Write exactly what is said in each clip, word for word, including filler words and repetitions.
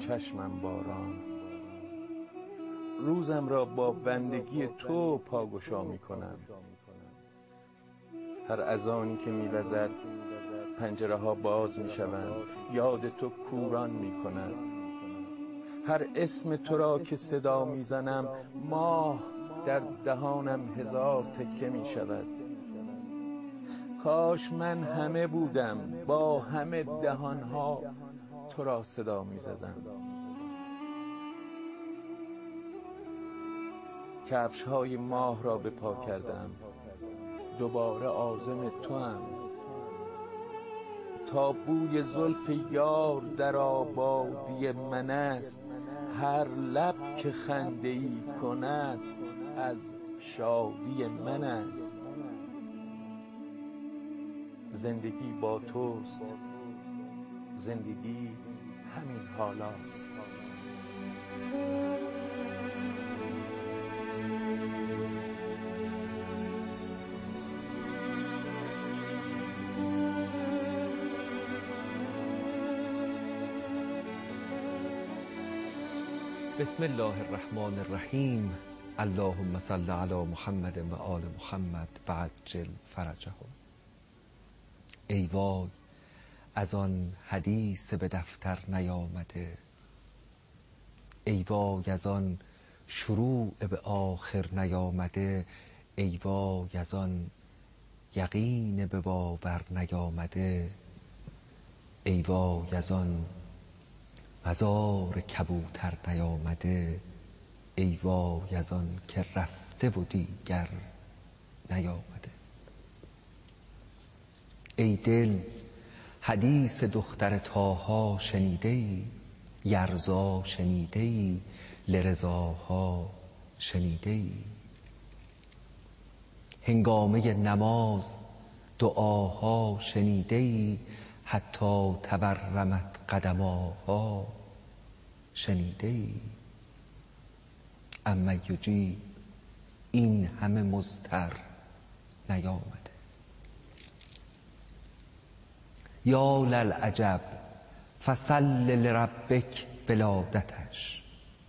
چشمم باران. روزم را با بندگی تو پاگشا می کنم. هر اذانی که می وزد پنجره ها باز می شوند، یاد تو کوران می کند. هر اسم تو را که صدا می زنم ماه در دهانم هزار تکه می شود. کاش من همه بودم با همه دهانها تو را صدا می زدم. کفش های ماه را به پا کردم، دوباره عازم تو هم. تا بوی زلف یار در آبادی من است، هر لب که خنده ای کند از شادی من است. زندگی با توست، زندگی همین حالاست. بسم الله الرحمن الرحیم. اللهم صل علی محمد و آل محمد و عجل فرجهم. ای وای از آن حدیث به دفتر نیامده، ای وای از آن شروع به آخر نیامده، ای وای از آن یقین به باور نیامده، ای وای از آن مزار کبوتر نیامده، ای وای از آن که رفته و دیگر نیامده. ای دل حدیث دختر طاها شنیده ای؟ یرزا شنیده ای؟ لرزاها شنیده ای؟ هنگامه نماز دعاها شنیده ای؟ حتی تورمت قدماها شنیده ای؟ اما یجیب این همه مضطر نیامده. یا للعجب فصل لربک ولادتش،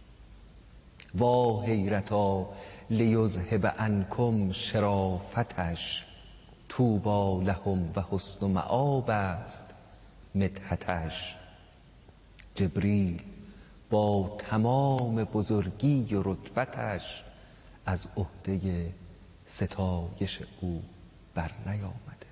وا حیرتا لیذهب عنکم شرافتش، طوبی لهم و حسن مآب است مدحتش. جبریل با تمام بزرگی و رتبتش، از عهده ستایش او بر نیامده.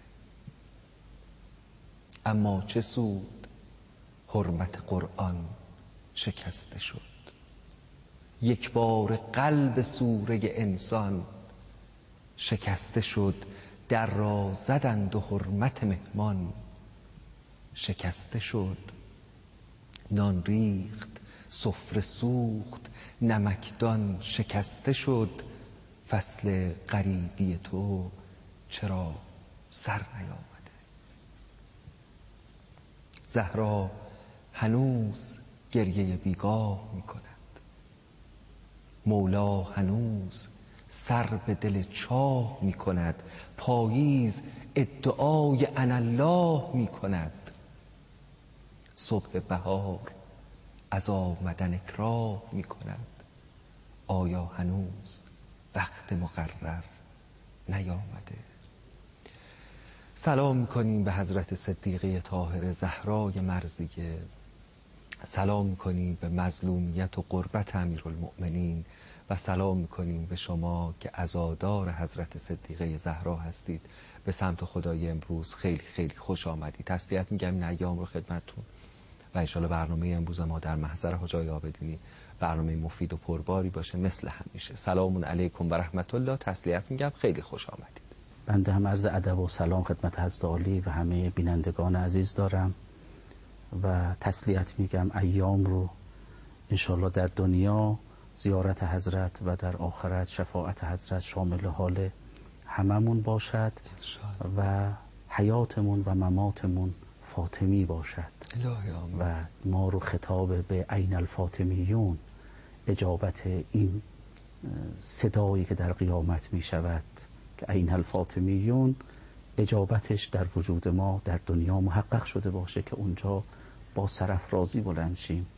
اما چه سود حرمت قرآن شکسته شد، یک بار قلب سوره انسان شکسته شد. در را زدند و حرمت مهمان شکسته شد. نان ریخت سفره سوخت نمکدان شکسته شد. فصل غریبی تو چرا سر نیامده؟ زهرا هنوز گریه بیگاه می کند، مولا هنوز سر به دل چاه می کند. پاییز ادعای اناالله می کند. صبح بهار از آمدن اکراه می کند. آیا هنوز وقت مقرر نیامده؟ سلام میکنیم به حضرت صدیقه طاهره زهرای مرضیه، سلام میکنیم به مظلومیت و غربت امیرالمؤمنین و سلام میکنیم به شما که عزادار حضرت صدیقه زهرا هستید. به سمت خدای امروز خیلی خیلی خوش آمدید. تسلیت میگم این ایام رو خدمتتون و انشالله برنامه امروز ما در محضر حاج آقای عابدینی برنامه مفید و پرباری باشه مثل همیشه. سلام علیکم و رحمت الله. تسلیت میگم خیلی خوش آمدید. بنده هم عرض ادب و سلام خدمت حضرت عالی و همه بینندگان عزیز دارم و تسلیت میگم ایام رو انشالله در دنیا زیارت حضرت و در آخرت شفاعت حضرت شامل حال هممون باشد و حیاتمون و مماتمون فاطمی باشد و ما رو خطاب به عین الفاطمیون، اجابت این صدایی که در قیامت می شود که عین الفاطمیون، اجابتش در وجود ما در دنیا محقق شده باشه که اونجا با سرافرازی بلند شیم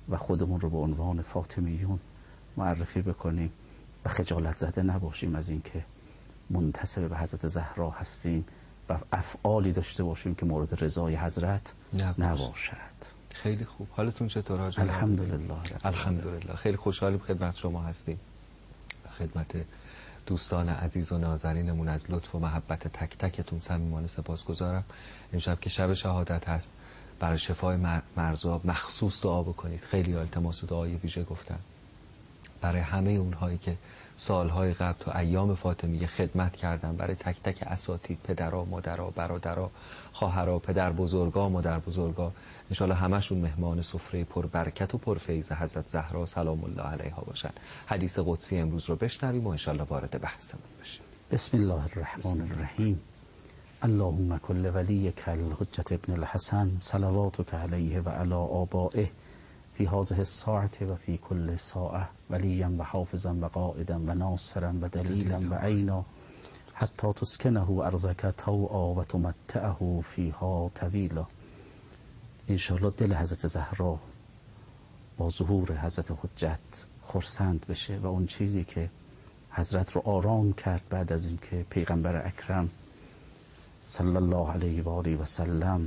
و خودمون رو به عنوان فاطمیون معرفی بکنیم و خجالت زده نباشیم از اینکه منتسب به حضرت زهرا هستیم و افعالی داشته باشیم که مورد رضای حضرت نباشد. خیلی خوب. حالتون چطور حاج؟ الحمدلله. الحمدلله. خیلی خوشحالیم خدمت شما هستیم. خدمت دوستان عزیز و نازنینمون از لطف و محبت تک تکتون صمیمانه سپاسگزارم. امشب که شب شهادت هست برای شفای مرزا مخصوص دعا بکنید. خیلی التماس دعای ویژه گفتن برای همه اونهایی که سالهای قبل تو ایام فاطمیه خدمت کردن، برای تک تک اساتید، پدرها، مادرها، برادرها، خواهرها، پدر بزرگا، مادر بزرگا، انشالله همشون مهمان سفره پر برکت و پر فیض حضرت زهرا سلام الله علیها باشن. حدیث قدسی امروز رو بشنویم و انشالله وارد بحثمون بشیم. بسم الله الرحمن الرحیم. اللهم کل ولیک الحجة ابن الحسن صلواتک علیه و علی آبائه فی هذه الساعة و فی کل ساعة ولیا و حافظا و قائدا و ناصرا و دلیلا و عینا حتی تسکنه ارضک طوعا و تمتعه فیها طویلا. انشاءالله دل حضرت زهرا با ظهور حضرت حجت خرسند بشه و اون چیزی که حضرت رو آرام کرد بعد از اینکه پیغمبر اکرم صلی الله علیه و آله و سلم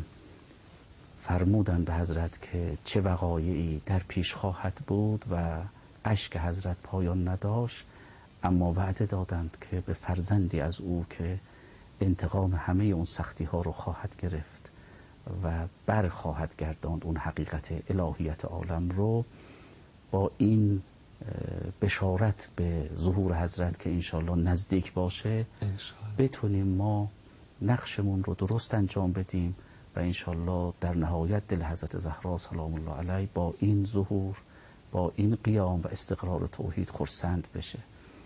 فرمودند به حضرت که چه وقایعی در پیش خواهد بود و اشک حضرت پایان نداشت، اما وعده دادند که به فرزندی از او که انتقام همه اون سختی ها رو خواهد گرفت و بر خواهد گرداند اون حقیقت الهیت عالم رو. با این بشارت به ظهور حضرت که انشالله نزدیک باشه بتونیم ما نقشمون رو درست انجام بدیم و انشالله در نهایت دل حضرت زهرا سلام الله علیه با این ظهور، با این قیام و استقرار توحید خرسند بشه.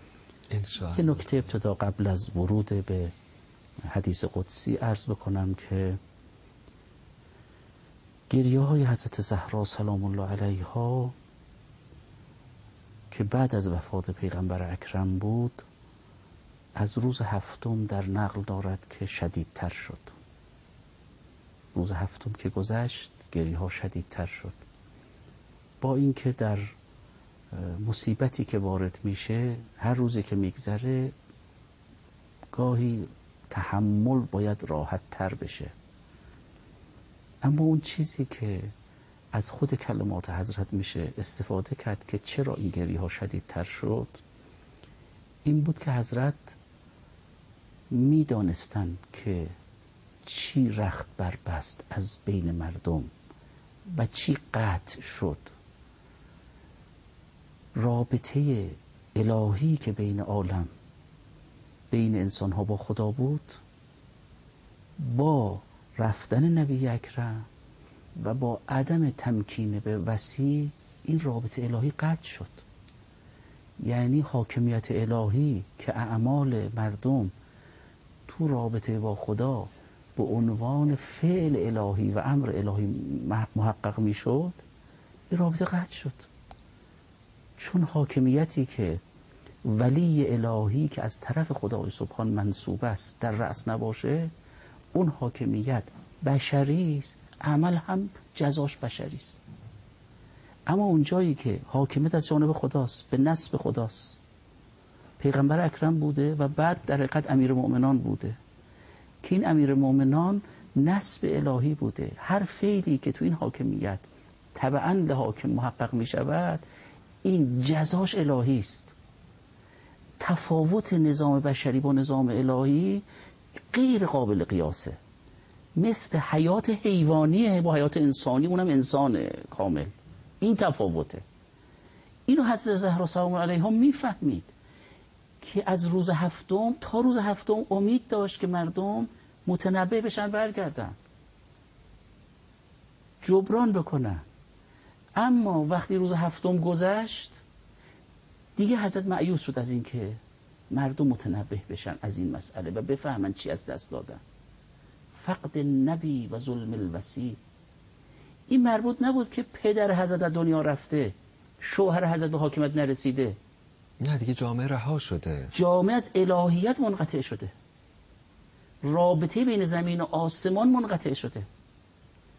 یه نکته ابتدا قبل از ورود به حدیث قدسی عرض بکنم که گریه های حضرت زهرا سلام الله علیها که بعد از وفات پیغمبر اکرم بود از روز هفتم در نقل دارد که شدیدتر شد. روز هفتم که گذشت گریه ها شدیدتر شد، با اینکه در مصیبتی که وارد میشه هر روزی که میگذره گاهی تحمل باید راحت تر بشه، اما اون چیزی که از خود کلمات حضرت میشه استفاده کرد که چرا این گریه ها شدیدتر شد این بود که حضرت میدانستند که چی رخت بربست از بین مردم و چی قطع شد. رابطه الهی که بین عالم، بین انسان ها با خدا بود، با رفتن نبی اکرم و با عدم تمکین به وصی این رابطه الهی قطع شد. یعنی حاکمیت الهی که اعمال مردم تو رابطه با خدا به عنوان فعل الهی و امر الهی محقق می شد، این رابطه قطع شد. چون حاکمیتی که ولی الهی که از طرف خدای سبحان منصوب است در رأس نباشه، اون حاکمیت بشری است، عمل هم جزاش بشری است. اما اون جایی که حاکمیت از جانب خداست، به نسب خداست، پیغمبر اکرم بوده و بعد در حقیقت امیر مؤمنان بوده که این امیر مؤمنان نسب الهی بوده. هر فعلی که تو این حاکمیت تبعاً به حاکم محقق می شود این جزاش الهی است. تفاوت نظام بشری با نظام الهی غیر قابل قیاسه، مثل حیات حیوانی با حیات انسانی، اونم انسان کامل. این تفاوته. اینو حضرت زهرا سلام علیها میفهمید که از روز هفتم تا روز هفتم امید داشت که مردم متنبه بشن، برگردن، جبران بکنن. اما وقتی روز هفتم گذشت دیگه حضرت مایوس شد از این که مردم متنبه بشن از این مسئله و بفهمن چی از دست دادن. فقد النبی و ظلم الوصی. این مربوط نبود که پدر حضرت از دنیا رفته، شوهر حضرت به حاکمیت نرسیده، نه دیگه جامعه رها شده، جامعه از الهیت منقطع شده، رابطه بین زمین و آسمان منقطع شده.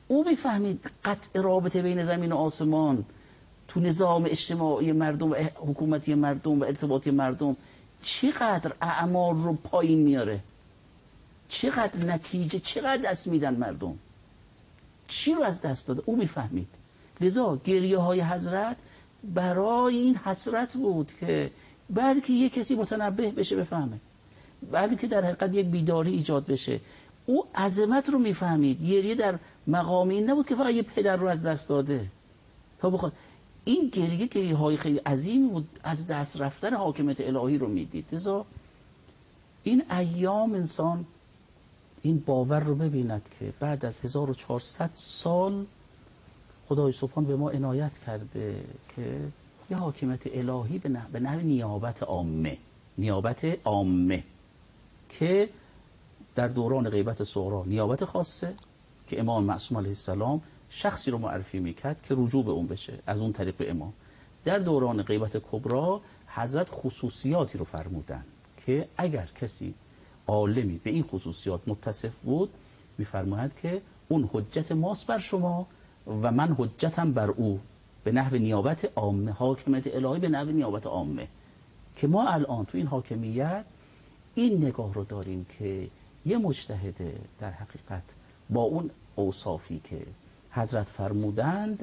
او میفهمید قطع رابطه بین زمین و آسمان تو نظام اجتماعی مردم و حکومتی مردم و ارتباطی مردم چقدر اعمال رو پایین میاره، چقدر نتیجه، چقدر دست میدن مردم، چی رو از دست داده. او میفهمید. لذا گریه های حضرت برای این حسرت بود که بلکه یک کسی متنبه بشه بفهمه، بلکه در حقیقت یک بیداری ایجاد بشه. او عظمت رو میفهمید. گریه در مقام این نبود که فقط یه پدر رو از دست داده تا بخواد. این گریه گریه های خیلی عظیمی بود، از دست رفتن حاکمیت الهی رو میدید. لذا این ایام انسان این باور رو ببیند که بعد از هزار و چهارصد سال خدای سبحان به ما عنایت کرده که یه حاکمیت الهی به نحو به نحو نیابت عامه، نیابت عامه که در دوران غیبت صغرا نیابت خاصه که امام معصوم علیه السلام شخصی رو معرفی میکرد که رجوع به اون بشه از اون طریق امام. در دوران غیبت کبرا حضرت خصوصیاتی رو فرمودن که اگر کسی عالمی به این خصوصیات متصف بود میفرماید که اون حجت ماست بر شما و من حجتم بر او، به نحو نیابت عامه، حاکمیت الهی به نحو نیابت عامه. که ما الان تو این حاکمیت این نگاه رو داریم که یه مجتهد در حقیقت با اون اوصافی که حضرت فرمودند،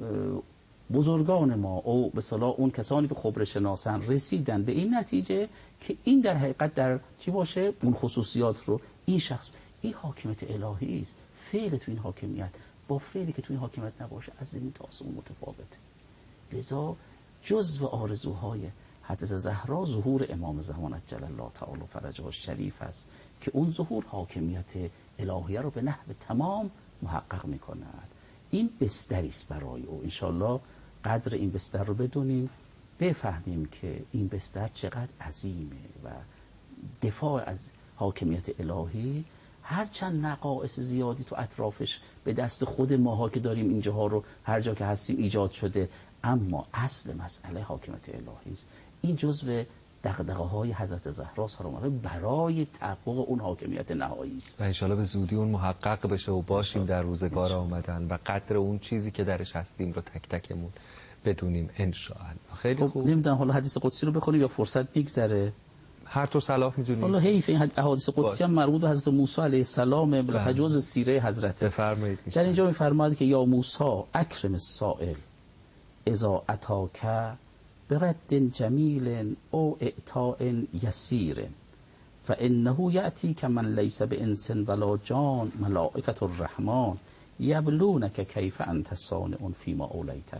بزرگان ما او به اصطلاح اون کسانی که خبره شناسن رسیدن به این نتیجه که این در حقیقت در چی باشه، اون خصوصیات رو این شخص، این حاکمیت الهی است. فعل تو این حاکمیت با فعلی که تو این حاکمیت نباشه از زمین تا آسمون متفاوته. لذا جزو آرزوهای حضرت زهرا ظهور امام زمان عجل الله تعالی فرجه الشریف است که اون ظهور حاکمیت الهیه رو به نحو تمام محقق میکند. این بستری است برای او. انشالله قدر این بستر رو بدونیم، بفهمیم که این بستر چقدر عظیمه و دفاع از حاکمیت الهی هرچند نقائص زیادی تو اطرافش به دست خود ماها که داریم اینجاها رو هر جا که هستیم ایجاد شده، اما اصل مسئله حاکمیت الهی است. این جزء دغدغه‌های حضرت زهرا سلام علیها برای تحقق اون حاکمیت نهایی است. و انشالله به زودی اون محقق بشه و باشیم در روزگار آمدن و قدر اون چیزی که درش هستیم رو تک تکمون بدونیم انشاءالله. خیلی خب خوب. نمیدونم حالا حدیث قدسی رو بخونیم یا فرصت میگذره؟ هر طور صلاح میدونیم. حالا حیف این احادیث قدسی هم مربوط به حضرت موسی علیه السلام بالاخره جزء سیره حضرت. بفرمایید. در اینجا میفرماید که یا موسی اکرم السائل اذا اتاک برد جمیل او اعطاء یسیر فانه یأتیک من لیس بانس ولا جان ملائکة الرحمن یبلونک کیف انت صانع فیما اولیتک.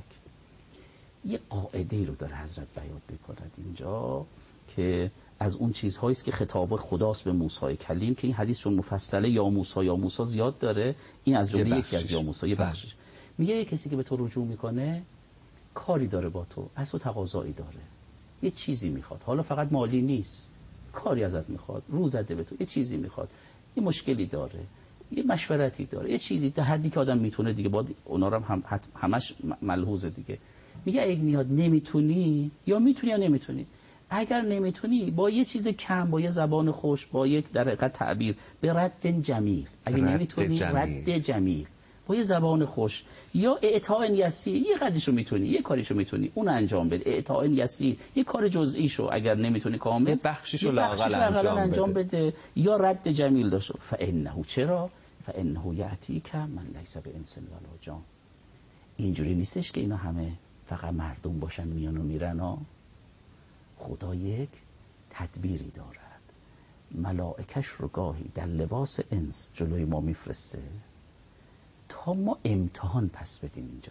یه قاعده رو داره حضرت بیان می‌کند اینجا که از اون چیزهایی است که خطاب خداست به موسی کلیم، که این حدیث چون مفصله یا موسی یا موسی زیاد داره، این از جمله یکی از یا موسی، یه بخشش. میگه یه کسی که به تو رجوع میکنه کاری داره با تو، از تو تقاضایی داره، یه چیزی میخواد، حالا فقط مالی نیست، کاری ازت میخواد، رو زده به تو، یه چیزی میخواد، یه مشکلی داره، یه مشورتی داره، یه چیزی تا حدی که آدم میتونه دیگه، با اونا رو هم همش ملحوظه دیگه. میگه اگه میاد نمیتونی، یا میتونی یا نمیتونی، اگر نمیتونی با یه چیز کم، با یه زبان خوش، با یک در حقیقت تعبیر به رد جمیل، اگه نمیتونی رد جمیل با یه زبان خوش یا اعطاء یسیر، یه قدرشو میتونی، یه کاریشو میتونی اون انجام بده، اعطاء یسیر یه کار جزئیشو اگر نمیتونی کامل یه بخشیشو لااقل انجام, انجام بده. بده یا رد جمیل داشته. فانه چرا فانه یأتیک من لیس بانس ولا جان. اینجوری نیستش که اینا همه فقط مردم باشن میان و میرن ها. خدا یک تدبیری دارد، ملائکش رو گاهی در لباس انس جلوی ما میفرسته تا ما امتحان پس بدیم. اینجا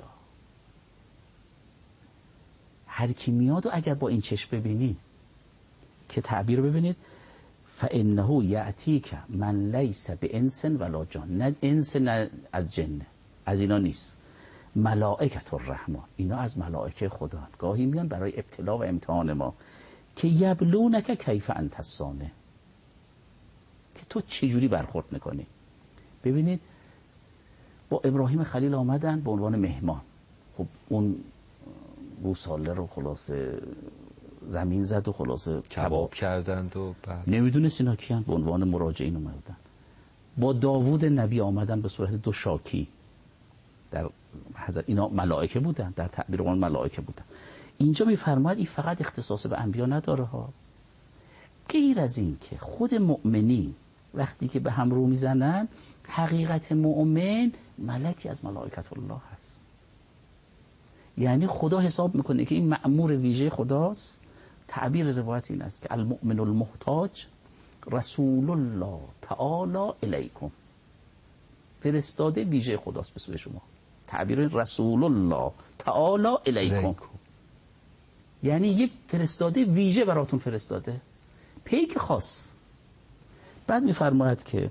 هر کی میاد و اگر با این چشم ببینید که تعبیر رو ببینید، فانه یأتیک من لیس بانس ولا جان، نه انس نه از جن، از اینا نیست، ملائکة الرحمن، اینا از ملائکه خدا گاهی میان برای ابتلا و امتحان ما که یبلونک کیف انت صانع، که تو چجوری برخورد میکنی. ببینید با ابراهیم خلیل آمدن به عنوان مهمان، خب اون گوساله رو خلاصه زمین زد و خلاصه کباب کردند و بعد نمیدونست اینا کیان، به عنوان مراجعین اومدن. با داوود نبی آمدن به صورت دو شاکی، در حضرت اینا ملائکه بودن، در تعبیر قرآن ملائکه بودن. اینجا میفرماید این فقط اختصاص به انبیا نداره ها. غیر از این که خود مؤمنین وقتی که به هم رو میزنن، حقیقت مؤمن ملکی از ملائکت الله هست. یعنی خدا حساب میکنه که این مأمور ویژه خداست. تعبیر روایت این است که المؤمن المحتاج رسول الله تعالی الیکم، فرستاده ویژه خداست به سوی شما. تعبیر رسول الله تعالی الیکم یعنی یک فرستاده ویژه براتون فرستاده، پیک خاص. بعد میفرماید که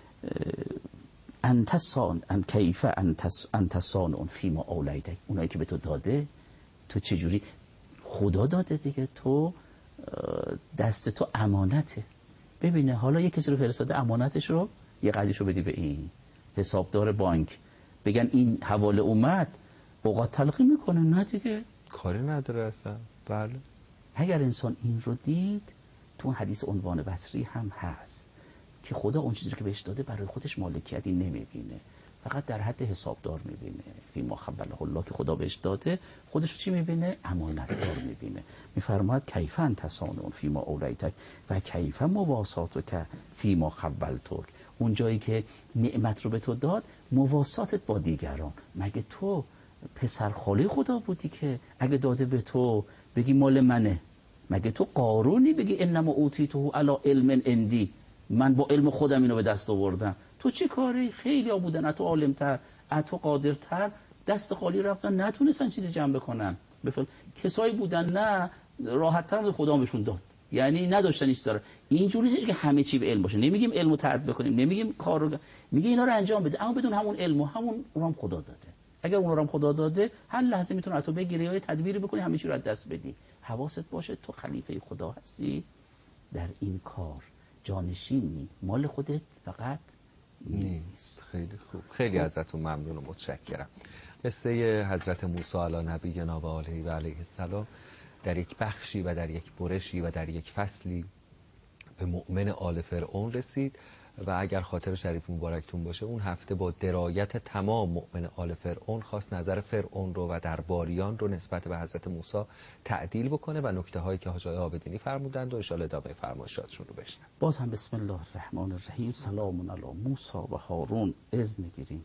انت سان ان کیف انت انت سان فیما اولیدک، اونایی که به تو داده تو چجوری؟ خدا داده دیگه، تو دست تو امانته. ببینه حالا یک کسی رو فرستاده امانتش رو یه قضیشو بدی به این حسابدار بانک، بگن این حواله اومد، اوقات تلقی میکنه، نه دیگه کاری نداره اصلا. بله. اگر انسان این رو دید، تو اون حدیث عنوان بصری هم هست که خدا اون چیزی که بهش داده برای خودش مالکیتی نمیبینه، فقط در حد حسابدار میبینه. فی ما خبله الله که خدا بهش داده، خودش رو چی میبینه؟ امانتدار میبینه. میفرماید کیف انت صانع فی ما اولیتک و کیف مواساتک فی ما خبلتک، اون جایی که نعمت رو به تو داد، مواساتت با دیگران. مگه تو پسر خاله خدا بودی که اگه داده به تو بگی مال منه؟ مگه تو قارونی بگی انما اوتیته علی علم عندی، من با علم خودم اینو به دست آوردم؟ تو چه کاری؟ خیلی ها بودن اتو عالمتر، اتو قادرتر، دست خالی رفتن، نتونستن چیزی جمع بکنن. بفرم کسایی بودن نه راحت‌تر خدا بهشون داد، یعنی نداشتن هیچ داره. اینجوری نیست که همه چی به علم باشه. نمیگیم علمو ترد بکنیم، نمیگیم کار رو، میگه اینا رو انجام بده، اما بدون همون علمو همون اونم خدا داده. اگر اون رو هم خدا داده، هر لحظه میتونه اتو بگیری یا تدبیری بکنی، همه چی رو از دست بدی. حواست باشه تو خلیفه خدا هستی در این کار، جانشینی، مال خودت فقط نیست. خیلی خوب، خیلی خوب. ازتون ممنون و متشکرم. قصه حضرت موسی علی نبینا و آله و علیه السلام در یک بخشی و در یک برشی و در یک فصلی به مؤمن آل فرعون رسید و اگر خاطر شریف مبارکتون باشه، اون هفته با درایت تمام مؤمن آل فرعون خواست نظر فرعون رو و درباریان رو نسبت به حضرت موسی تعدیل بکنه و نکته هایی که حاج آقای عابدینی فرمودند و ان شاء الله ادامه فرمایشاتشون رو بشنویم. باز هم بسم الله الرحمن الرحیم. سلام علی موسی و هارون. اذن میگیریم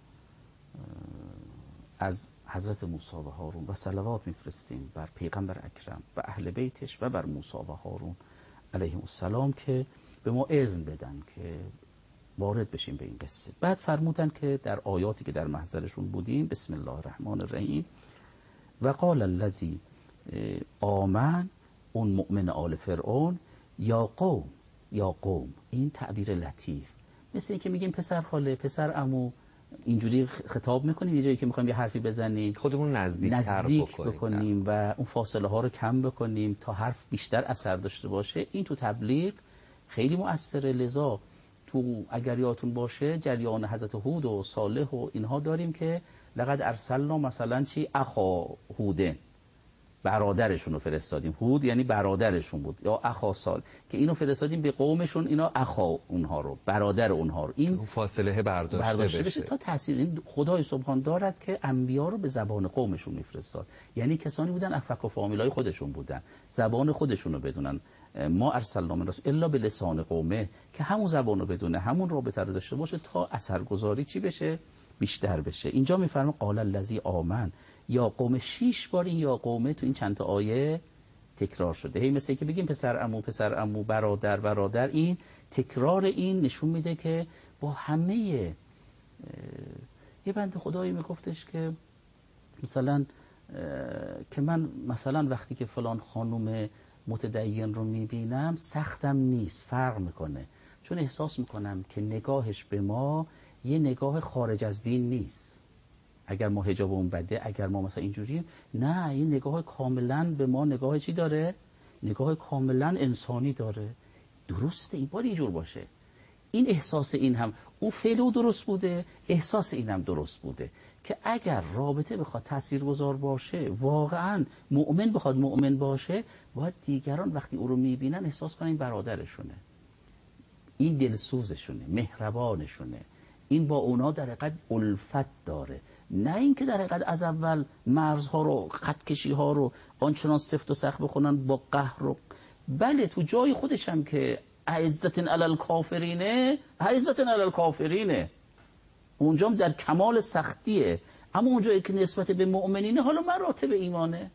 از حضرت موسی و هارون و صلوات میفرستیم بر پیغمبر اکرم و اهل بیتش و بر موسی و هارون علیهم السلام که به ما اذن بدن که وارد بشیم به این قصه. بعد فرمودن که در آیاتی که در محضرشون بودیم، بسم الله الرحمن الرحیم، و قال الذی آمن، اون مؤمن آل فرعون، یا قوم یا قوم، این تعبیر لطیف، مثل این که میگیم پسر خاله، پسر عمو، اینجوری خطاب میکنیم یه جایی که میخوایم یه حرفی بزنیم، خودمون نزدیک, نزدیک بکنیم, بکنیم و اون فاصله ها رو کم بکنیم تا حرف بیشتر اثر داشته باشه. این تو تبلیغ خیلی مؤثره. لذا تو اگر یادتون باشه جریان حضرت هود و صالح و اینها داریم که لقد ارسلنا مثلا چی اخا هوده، برادرشون رو فرستادیم. هود یعنی برادرشون بود، یا اخا سال که اینو فرستادیم به قومشون، اینا اخا اونها رو، برادر اونها رو، این فاصله برداشته, برداشته بشه. بشه تا تاثیر. این خدای سبحان دارد که انبیا رو به زبان قومشون میفرستاد، یعنی کسانی بودن افک و فامیلای خودشون بودن، زبان خودشون رو بدونن. ما ارسلنا من رسول الا به لسان قومه، که همون زبان رو بدونه، همون رابطه رو داشته باشه تا اثرگذاری چی بشه؟ بیشتر بشه. اینجا میفرما قال الذی آمن یا قوم، شش بار این یا قومه تو این چند تا آیه تکرار شده. هی مثل که بگیم پسر عمو پسر عمو، برادر برادر، این تکرار این نشون میده که با همه یه بنده خدایی میگفتش که مثلا که من مثلا وقتی که فلان خانم متدین رو میبینم سختم نیست، فرق میکنه، چون احساس میکنم که نگاهش به ما یه نگاه خارج از دین نیست. اگر ما حجاب اون بده، اگر ما مثلا اینجوریم، نه، این نگاه کاملا به ما نگاه چی داره؟ نگاه کاملا انسانی داره. درسته، این باید اینجور باشه. این احساس این هم، اون فعل او درست بوده، احساس این هم درست بوده که اگر رابطه بخواد تاثیرگذار باشه، واقعا مؤمن بخواد مؤمن باشه، باید دیگران وقتی او رو میبینن احساس کنن این برادرشونه، این دلسوزشونه، مهربانشونه، این با اونا در حقیقت الفت داره، نه اینکه در حقیقت از اول مرزها رو، خط کشی ها رو آنچنان سفت و سخت بخونن با قهر و بله تو جای خودش هم که عزتن علی الکافرینه، عزتن علی الکافرینه، اونجا هم در کمال سختیه، اما اونجایی که نسبت به مؤمنینه حالا مراتب ایمانه،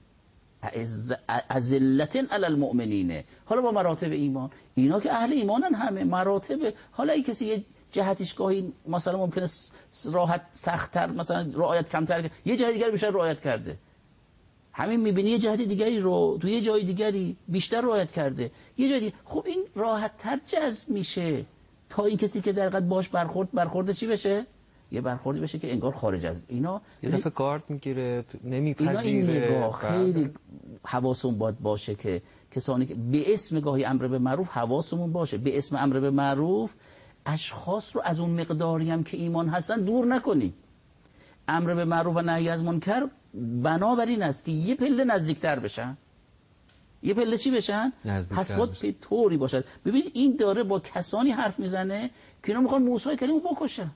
عزلتن علی المؤمنینه، حالا با مراتب ایمان، اینا که اهل ایمانن همه مراتب. حالا این کسی یه جهتش گاهی مثلا ممکنه راحت سخت‌تر مثلا رعایت کمتر کرده، یه جهت دیگری بیشتر رعایت کرده، همین میبینی یه جهت دیگری رو تو یه جای دیگری بیشتر رعایت کرده، یه جای دیگه خب این راحت تر جذب میشه تا این کسی که در حقیقت باش برخورد برخورد چی بشه، یه برخوردی بشه که انگار خارج از اینا، یه دفعه گارد میگیره نمیپذیره. اینا این نگاه خیلی حواسمون باید باشه که کسانی که به اسم گاهی امر به معروف حواسمون باشه، به اسم امر به معروف اشخاص رو از اون مقداری هم که ایمان هستن دور نکنیم. امر به معروف و نهی از منکر بنابراین است که یه پله نزدیکتر بشن، یه پله چی بشن؟ پس باید به طوری باشد. ببینید این داره با کسانی حرف میزنه که اینا میخوان موسی کلیم رو بکشن،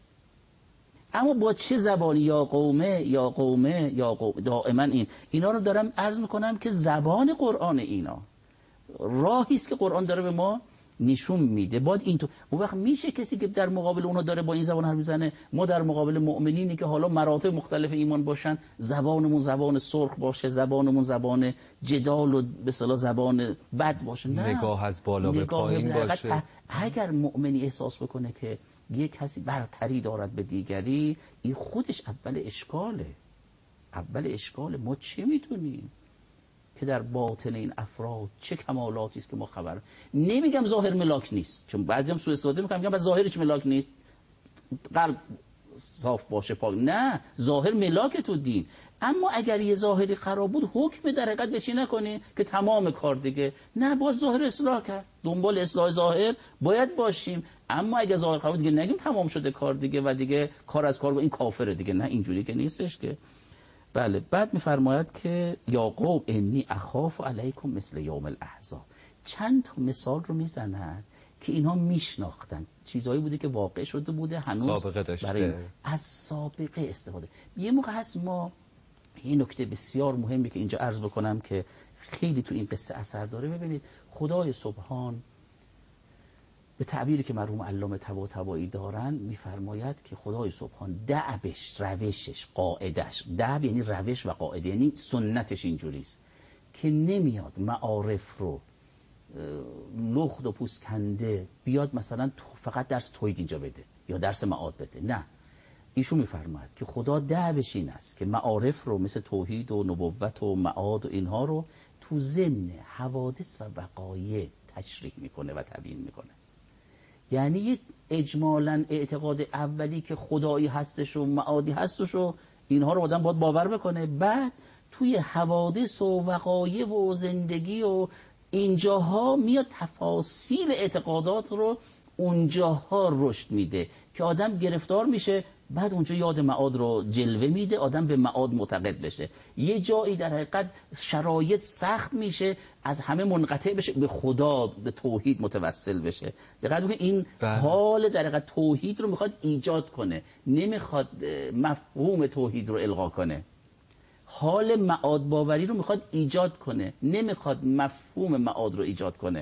اما با چه زبانی؟ یا قومه یا قومه یا قومه. دائما این اینا رو دارم عرض میکنم که زبان قرآن اینا راهی است که قرآن داره به ما نشون میده. باید این تو اون وقت میشه کسی که در مقابل اونها داره با این زبان حرف میزنه، ما در مقابل مؤمنینی که حالا مراتب مختلف ایمان باشن، زبانمون زبان سرخ باشه، زبانمون زبان جدال و به اصطلاح زبان بد باشه، نه نگاه از بالا به پایین باشه. اگر مؤمنی احساس بکنه که یک کسی برتری دارد به دیگری، این خودش اول اشکاله، اول اشکاله. ما چه میدونیم که در باطن این افراد چه کمالاتی است که ما خبر نمیگم ظاهر ملاک نیست، چون بعضی هم سوء استفاده میکنن میگن ظاهرش ملاک نیست، قلب صاف باشه پاک، نه ظاهر ملاک تو دین، اما اگر یه ظاهری خراب بود حکم در حقیقت بچی نکنی که تمام کار دیگه، نه باید ظاهر اصلاح کرد، دنبال اصلاح ظاهر باید باشیم، اما اگه ظاهر خراب دیگه نگیم تمام شده کار دیگه و دیگه کار از کار با این کافره دیگه، نه اینجوری که نیستش که. بله بعد میفرماید که یا قوم انی اخاف علیکم مثل یوم الاحزاب. چند تا مثال رو میزنن که اینها میشناختن، چیزایی بوده که واقع شده بوده، هنوز سابقه داشته، برای از سابقه استفاده. یه موقع هست ما یه نکته بسیار مهمی که اینجا عرض بکنم که خیلی تو این قصه اثر داره. ببینید خدای سبحان به تعبیری که مرحوم علامه طباطبایی دارن میفرماید که خدای سبحان دعبش، روشش، قاعدش، دعب یعنی روش و قاعده، یعنی سنتش اینجوریست که نمیاد معارف رو لخت و پوست کنده بیاد مثلا فقط درس توحید اینجا بده یا درس معاد بده، نه، ایشون میفرماید که خدا دعبش این است که معارف رو مثل توحید و نبوت و معاد و اینها رو تو ضمن حوادث و وقایع تشریح میکنه و تبیین میکنه. یعنی اجمالاً اعتقاد اولی که خدایی هستش و معادی هستش و اینها رو آدم باید باور بکنه، بعد توی حوادث و وقایع و زندگی و اینجاها میاد تفاصیل اعتقادات رو اونجاها رشد میده که آدم گرفتار میشه، بعد اونجا یاد معاد رو جلوه میده، آدم به معاد معتقد بشه. یه جایی در حقیقت شرایط سخت میشه، از همه منقطع بشه، به خدا، به توحید متوسل بشه. دقیقاً بگید این بله. حال در حقیقت توحید رو میخواد ایجاد کنه، نمیخواد مفهوم توحید رو الغا کنه. حال معاد باوری رو میخواد ایجاد کنه، نمیخواد مفهوم معاد رو ایجاد کنه.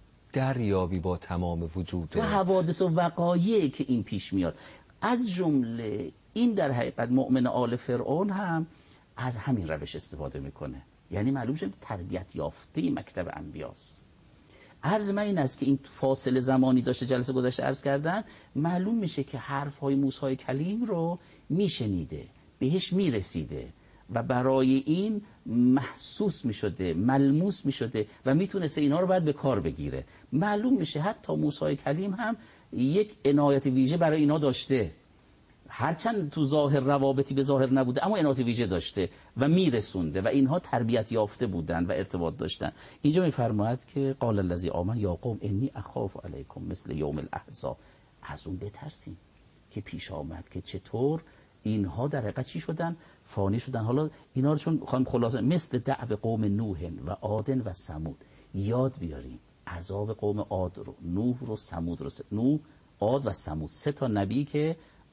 دریابی با تمام وجود و حوادث و وقایعی که این پیش میاد، از جمله این در حقیقت مؤمن آل فرعون هم از همین روش استفاده میکنه، یعنی معلوم شد تربیت یافته مکتب انبیاست. عرض من این است که این فاصله زمانی داشته، جلسه گذشته عرض کردن، معلوم میشه که حرفهای موسی کلیم رو میشنیده، بهش میرسیده و برای این محسوس میشده، ملموس میشده و میتونسته اینها رو باید به کار بگیره. معلوم میشه حتی موسی کلیم هم یک عنایت ویژه برای اینا داشته، هرچند تو ظاهر روابطی به ظاهر نبوده اما عنایت ویژه داشته و میرسونده و اینها تربیت یافته بودن و ارتباط داشتن. اینجا میفرماید که قال الذی آمن یا قوم انی اخاف علیکم مثل یوم الاحزاب. از اون بترسین که پیش آمد که چطور اینها در حقیقت چی شدن؟ فانی شدن. حالا اینا رو چون خواهیم خلاصه مثل دعو قوم نوح و عاد و ثمود یاد بیاریم، عذاب قوم عاد رو، نوح رو، ثمود رو، نوح، عاد و ثمود، سه تا نبی که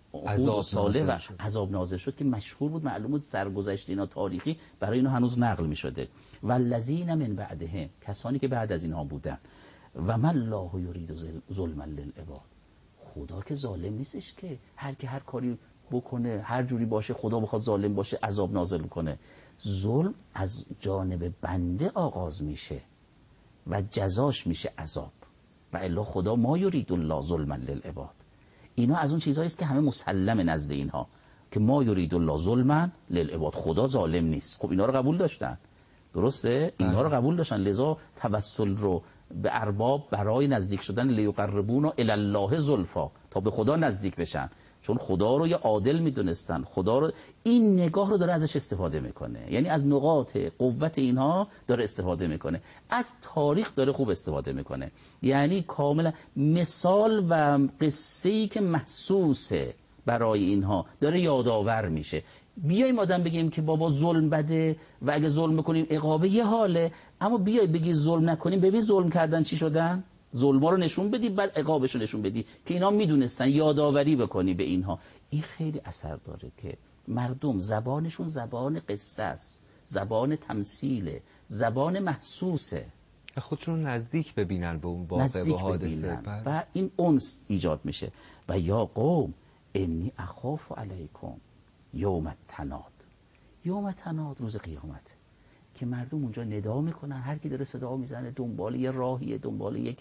عذاب صالح و شد. عذاب نازل شد که مشهور بود، معلوم بود سرگذشت اینا تاریخی برای اینا هنوز نقل می شده. والذین من بعدهم، کسانی که بعد از اینها بودن. و من الله یرید ظلما للعباد، خدا که ظالم نیستش که هر کی هر کاری بکنه هر جوری باشه خدا بخواد ظالم باشه عذاب نازل کنه. ظلم از جانب بنده آغاز میشه و جزاش میشه عذاب. و الا خدا ما یرید الله ظلما للعباد. اینا از اون چیزهایی است که همه مسلم نزد اینها که ما یرید الله ظلما للعباد، خدا ظالم نیست. خب اینا رو قبول داشتن، درسته؟ اینا رو قبول داشتن، لذا توسل رو به ارباب برای نزدیک شدن لیقربونا الی الله زلفا، تا به خدا نزدیک بشن، چون خدا رو یه عادل میدونستن. خدا رو این نگاه رو داره ازش استفاده میکنه، یعنی از نقاط قوت اینها داره استفاده میکنه، از تاریخ داره خوب استفاده میکنه. یعنی کاملا مثال و قصه‌ای که محسوسه برای اینها داره یادآور میشه. بیایم آدم بگیم که بابا ظلم بده و اگه ظلم بکنیم عقابه یه حاله، اما بیای بگی ظلم نکنیم، ببین ظلم کردن چی شدن، ظلما رو نشون بدی بعد عقابش رو نشون بدی که اینا میدونستن، یادآوری بکنی به اینها. این خیلی اثر داره که مردم زبانشون زبان قصه است، زبان تمثیله، زبان محسوسه، خودشون نزدیک ببینن به اون واقع و حادثه و این انس ایجاد میشه. و یا قوم انی اخاف علیکم یوم التناد. یوم التناد روز قیامت که مردم اونجا ندا میکنن، هر کی داره صدا میزنه دنبال یه راهیه، دنبال یک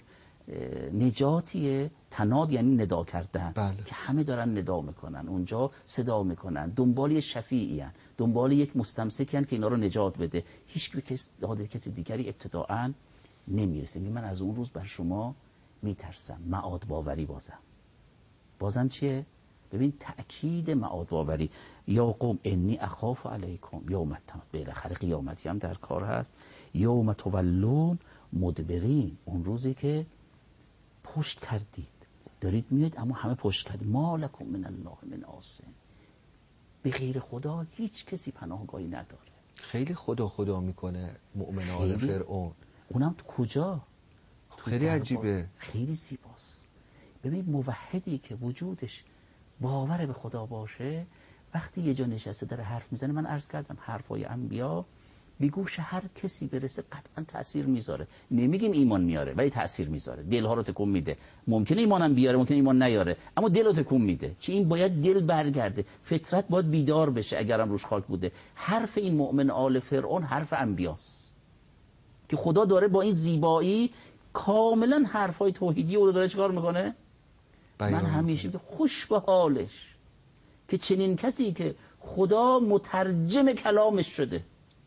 نجاتیه. تناد یعنی ندا کردن. بله. که همه دارن ندا میکنن اونجا، صدا میکنن، دنبال یه شفیعی هن، دنبال یک مستمسکی هن که اینا رو نجات بده. هیچ به کس داده کسی دیگری ابتداعا نمیرسه. من از اون روز بر شما میترسم. معاد باوری بازم بازم چیه؟ ببین تأکید معاد باوری. یا قوم انی اخاف علیکم یوم التناد. بالاخره قیامتی هم در کار هست. یوم تولون مدبرین، اون روزی که پشت کردید، دارید میاد اما همه پشت کردید. ما لکم من الله من عاصم. به غیر خدا هیچ کسی پناهگاهی نداره. خیلی خدا خدا میکنه مؤمن آل فرعون. اونم تو کجا؟ خیلی عجیبه، خیلی زیباست. ببین موحدی که وجودش باور به خدا باشه، وقتی یه جا نشسته داره حرف میزنه، من عرض کردم حرفای انبیا به گوش هر کسی برسه قطعا تأثیر میذاره. نمیگیم ایمان میاره ولی تأثیر میذاره، دلها رو تکون میده. ممکنه ایمانم بیاره، ممکنه ایمان نیاره، اما دل رو تکون میده. چی؟ این باید دل برگرده، فطرت باید بیدار بشه اگرم روش خاک بوده. حرف این مؤمن آل فرعون حرف انبیاست که خدا داره با این زیبایی کاملا حرفای توحیدی او رو داره چیکار میکنه؟ من همیشه که خوش به حالش که چنین کسی که خدا مترجم کلامش شده،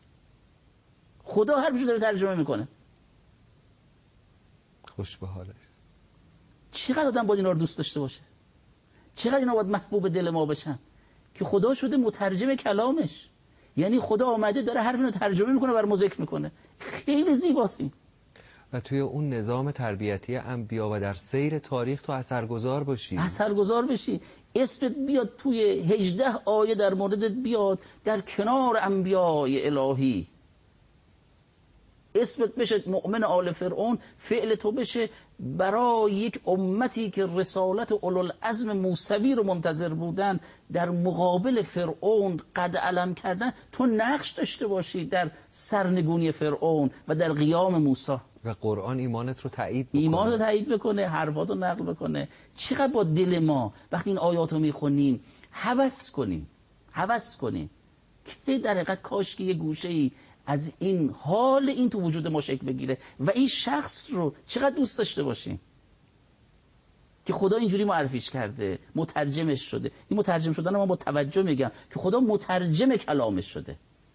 خدا حرفشو داره ترجمه میکنه، خوش به حالش. چقدر آدم باید اینا رو دوست داشته باشه، چقدر اینا باید محبوب دل ما بشن که خدا شده مترجم کلامش. یعنی خدا آمده داره حرف اینو ترجمه میکنه، بر ما ذکر میکنه. خیلی زیباست این. و توی اون نظام تربیتی انبیا و در سیر تاریخ تو اثرگذار باشی، اثرگذار بشی. اسمت بیاد توی هجده آیه در موردت بیاد، در کنار انبیای الهی اسمت بشه مؤمن آل فرعون، فعل تو بشه برای یک امتی که رسالت اولوالعزم موسوی رو منتظر بودن، در مقابل فرعون قد علم کردن، تو نقش داشته باشی در سرنگونی فرعون و در قیام موسی. و قرآن ایمانت رو تایید بکنه، ایمان رو تایید بکنه، حرفات رو نقل بکنه. چقدر با دل ما وقتی این آیات رو میخونیم هوس کنیم، هوس کنیم که در حقیقت کاش که یه گوشه‌ای از این حال این تو وجود ما شکل بگیره و این شخص رو چقدر دوست داشته باشیم که خدا اینجوری معرفیش کرده، مترجمش شده. این مترجم شدن ما با توجه میگم که خدا مترجم کلامش شده.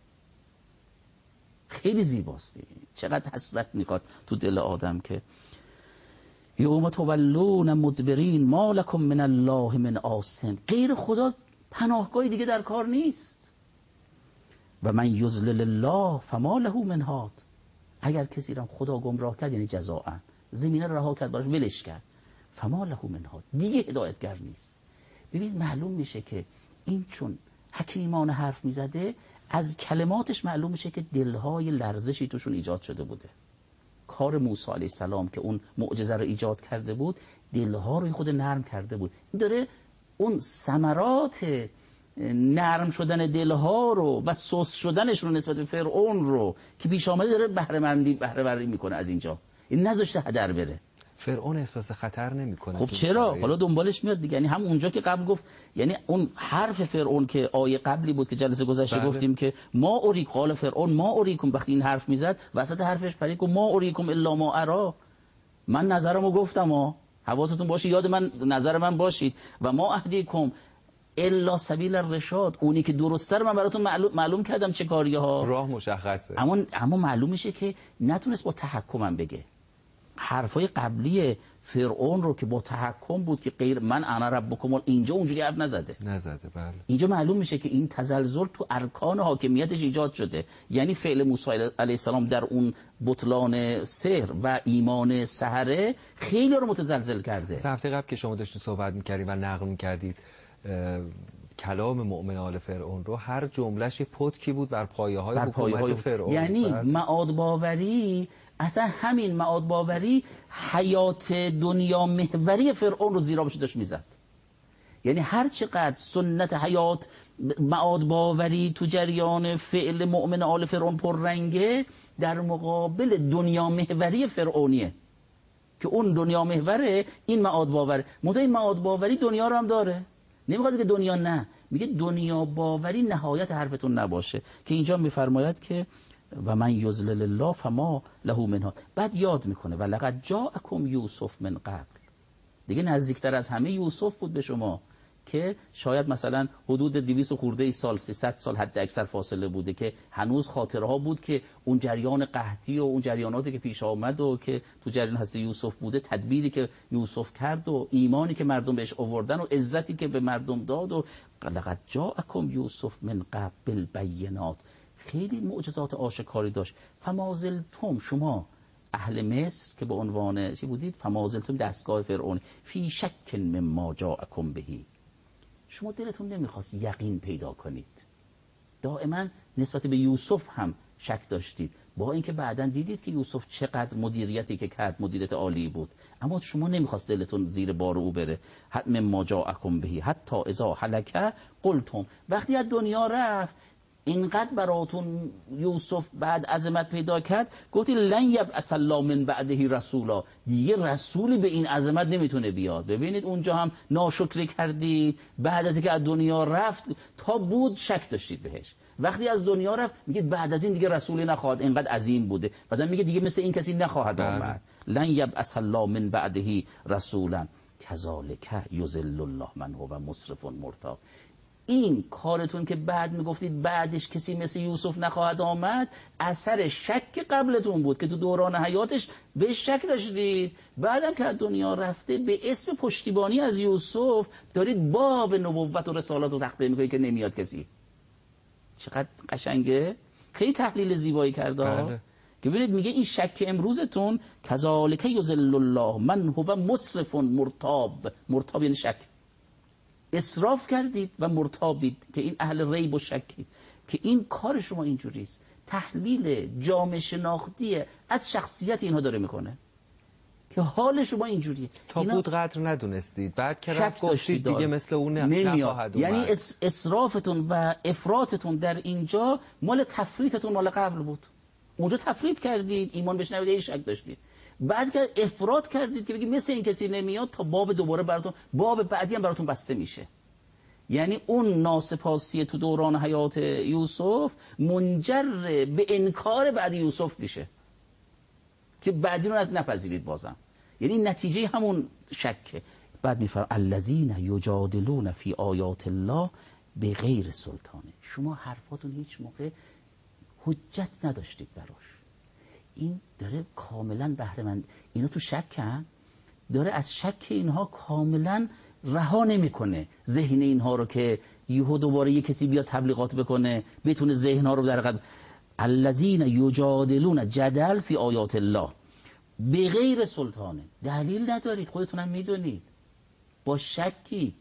خیلی زیباستی. چقدر حسرت میخواد تو دل آدم که یوم تولون مدبرین ما لکم من الله من عاصم. غیر خدا پناهگاهی دیگه در کار نیست. و من یضلل الله فما له من هاد. اگر کسی را خدا گمراه کرد یعنی جزاء، زمینه رو رها کرد براش ولش کرد، فما له من هاد، دیگه هدایتگر نیست. ببین معلوم میشه که این چون حکیمان حرف میزده، از کلماتش معلوم میشه که دلهای لرزشی توشون ایجاد شده بوده. کار موسی علیه السلام که اون معجزه رو ایجاد کرده بود، دلها رو خود نرم کرده بود. این داره اون ثمرات نرم شدن دلها رو و سوس شدنش رو نسبت به فرعون رو که پیش آمده داره بهره مندی بهره برداری میکنه از اینجا. این نذاشته هدر بره. فرعون احساس خطر نمیکنه؟ خب چرا؟ حالا دنبالش میاد دیگه. یعنی هم اونجا که قبل گفت، یعنی اون حرف فرعون که آیه قبلی بود که جلسه گذشته بله. گفتیم که ما اوریک، قال فرعون ما اوریکم، وقتی این حرف میزد وسط حرفش پرید که ما اوریکم الا ما ارا، من نظرمو گفتم ها، حواستون باشه، یاد من نظر من باشید، و ما اهدیکم الا سبیل الرشاد، اونی که درسته رو من براتون معلوم, معلوم کردم چه کاریه ها. راه مشخصه. اما اما معلوم میشه که نتونست با تحکمم بگه. حرفای قبلی فرعون رو که با تحکم بود که غیر من انا ربکم، اینجا اونجوری حرف نزده. نزده بله. اینجا معلوم میشه که این تزلزل تو ارکان حاکمیتش ایجاد شده. یعنی فعل موسی علیه السلام در اون بطلان سحر و ایمان سحره خیلی رو متزلزل کرده. هفته قبل که شما داشتید صحبت می‌کردید و نقل می‌کردید کلام مؤمن آل فرعون رو، هر جمله‌ش یه پتکی بود بر پایه‌های حکومت فرعون. یعنی معاد باوری، اصلا همین معاد باوری حیات دنیا محوری فرعون رو زیرابش داشت میزد. یعنی هر چقدر سنت حیات معاد باوری تو جریان فعل مؤمن آل فرعون پررنگه، در مقابل دنیا محوری فرعونیه که اون دنیا محوره، این معاد باوری. منتها این معاد باوری دنیا رو هم داره، نمیخواد که دنیا نه، میگه دنیا باوری نهایت حرفتون نباشه، که اینجا میفرماید که و من یضلل الله فما له من هاد. بعد یاد میکنه و لقد جاءکم یوسف من قبل، دیگه نزدیکتر از همه یوسف بود به شما، که شاید مثلا حدود دویست و خورده ای سال، سیصد سال حد اکثر فاصله بوده، که هنوز خاطره ها بود که اون جریان قحطی و اون جریاناتی که پیش آمد و که تو جریان حضرت یوسف بوده، تدبیری که یوسف کرد و ایمانی که مردم بهش آوردن و عزتی که به مردم داد، و لقد جاءکم یوسف من قبل بالبینات، خیلی معجزات آشکاری داشت. فمازلتم، شما اهل مصر که به عنوان چی بودید، فمازلتم دستگاه فرعون، فی شک مما جاءکم بهی، شما دلتون نمیخواست یقین پیدا کنید، دائما نسبت به یوسف هم شک داشتید، با اینکه بعداً دیدید که یوسف چقدر مدیریتی که کرد مدیریت عالی بود، اما شما نمیخواست دلتون زیر بار او بره. حتی مما جاءکم بهی حتی اذا هلک قلتم، وقتی از دنیا رفت اینقدر براتون یوسف بعد عظمت پیدا کرد، گفتی لن یبعث الله من بعده رسولا، دیگه رسولی به این عظمت نمیتونه بیاد. ببینید اونجا هم ناشکری کردید، بعد از اینکه از دنیا رفت تا بود شک داشتید بهش، وقتی از دنیا رفت میگید بعد از این دیگه رسولی نخواهد، اینقدر عظیم بوده، بعدا میگه دیگه مثل این کسی نخواهد آمد. لن یبعث الله من بعده رسولا کذالک یضل الله من هو مسرف مرتاب. این کارتون که بعد میگفتید بعدش کسی مثل یوسف نخواهد آمد، اثر شک قبلتون بود که تو دوران حیاتش به شک داشتید، بعدم که از دنیا رفته به اسم پشتیبانی از یوسف دارید باب نبوت و رسالت رو تقدیم میکنید که نمیاد کسی. چقدر قشنگه، خیلی تحلیل زیبایی کرده. بله. که ببینید میگه این شک امروزتون کذالک یضل الله من هو مسرف مرتاب، مرتاب یعنی شک، اسراف کردید و مرتابید که این اهل ریب و شکید، که این کار شما اینجوریست. تحلیل جامعه شناختی از شخصیت اینها داره میکنه که حال شما اینجوریه. تا بود قدر ندونستید، بعد که رفت گفتید دیگه مثل اون نخواهد اومد. یعنی اسرافتون و افراطتون در اینجا مال تفریطتون مال قبل بود، اونجا تفریط کردید، ایمان بهش نمیدید، شک داشتید، بعد که افراط کردید که بگید مثل این کسی نمیاد، تا باب دوباره براتون، باب بعدی هم براتون بسته میشه. یعنی اون ناسپاسی تو دوران حیات یوسف منجر به انکار بعد یوسف میشه که بعدی رو نپذیرید بازم، یعنی نتیجه همون شکه. بعد میفرم الذین یجادلون فی آیات الله بغیر سلطانه، شما حرفاتون هیچ موقع حجت نداشتید براش. این داره کاملا بهره مند، اینا تو شکن، داره از شک اینها کاملا رها نمیکنه ذهن اینها رو که یهو دوباره یه کسی بیاد تبلیغات بکنه بتونه ذهنها رو در قد. الذین یجادلون، جدل فی آیات الله بغیر سلطانه، دلیل ندارید، خودتون هم میدونید، با شکید.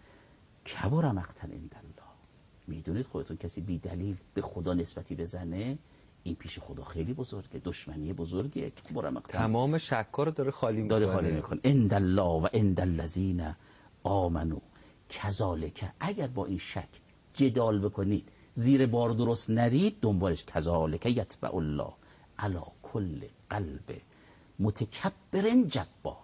کبر مقتا عند الله، میدونید خودتون کسی بی دلیل به خدا نسبتی بزنه، این پیش خدا خیلی بزرگه، دشمنی بزرگه. تمام شک‌ها رو داره خالی میکنه، داره خالی میکنه. عند الله و عند الذین آمنو، کذالک، اگر با این شک جدال بکنید زیر بار درست نرید، دنبالش کذالک یتبع الله علی کل قلب متکبر جبار.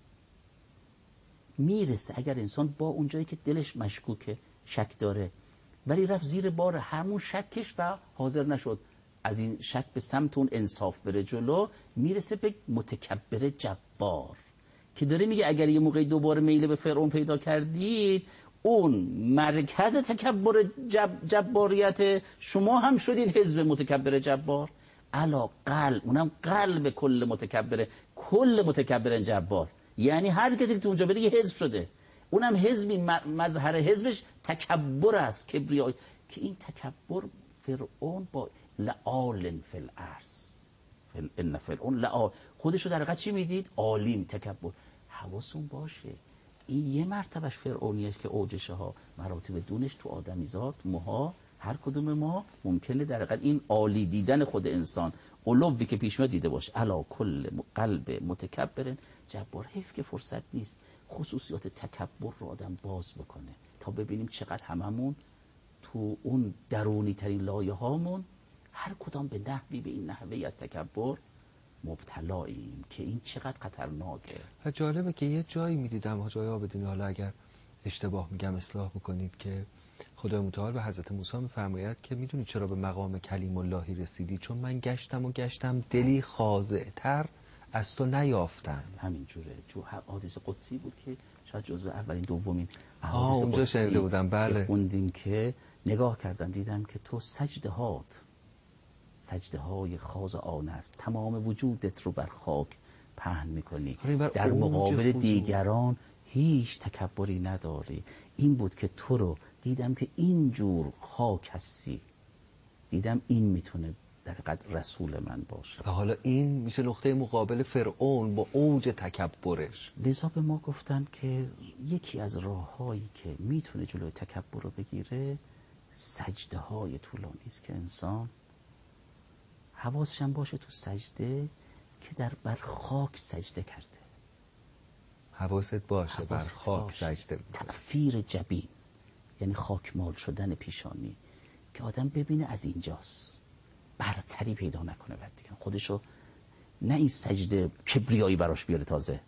میرسه اگر انسان با اونجایی که دلش مشکوکه، شک داره، ولی رفت زیر بار همون شکش و حاضر نشد از این شک به سمت اون انصاف بره جلو، میرسه به متکبر جبار که داره میگه اگر یه موقعی دوباره میل به فرعون پیدا کردید، اون مرکز تکبر جب جباریت شما هم شدید حزب متکبر جبار. علا قلب، اونم قلب کل متکبره، کل متکبر جبار، یعنی هر کسی که تو اونجا بره یه حزب شده، اونم حزبی مظهر حزبش تکبر است، کبریایی، که این تکبر فرعون با لعال فی الارض، ان فرعون لعال، خودش رو در حقیقت چی میدید؟ عالیم، تکبر. حواسون باشه این یه مرتبهش فرعونیه که اوجشه ها، مراتب دونش تو آدمیزاد ماها، هر کدوم ما ممکنه در حقیقت این عالی دیدن خود انسان، علوی که پیش میاد دیده باشه. علا کل قلب متکبر جبار. حیف که فرصت نیست خصوصیات تکبر رو آدم باز بکنه تا ببینیم چقدر هممون تو اون درونی ترین لایه هامون هر کدام به نحوی به این نحوی از تکبر مبتلاییم که این چقدر خطرناکه. و جالبه که یه جایی میدیدم حاجی عابدین، حالا اگر اشتباه میگم اصلاح بکنید، که خدای متعال به حضرت موسی میفرماید که میدونی چرا به مقام کلیم اللهی رسیدی؟ چون من گشتم و گشتم دلی خاضع‌تر از تو نیافتم. همین جوره، چون حدیث قدسی بود که شاید جزو اولین دومین احادیث اونجا شنیده بودم. بله، خوندیم که نگاه کردم دیدم که تو سجده هات سجده های خاضعانه است، تمام وجودت رو بر خاک پهن میکنی، در مقابل دیگران هیچ تکبری نداری. این بود که تو رو دیدم که اینجور خاک هستی، دیدم این میتونه در حقیقت رسول من باشه. و حالا این میشه نقطه مقابل فرعون با اوج تکبرش. لذا به ما گفتن که یکی از راههایی که میتونه جلوی تکبر رو بگیره سجده های طولانی است که انسان حواسش هم باشه تو سجده که در بر خاک سجده کرده. حواست باشه حواست بر خاک باشه. سجده. تغفیر جبین یعنی خاکمال شدن پیشانی، که آدم ببینه از اینجاست، برتری پیدا نکنه بعد دیگه خودشو، نه این سجده کبریایی براش بیاره، تازه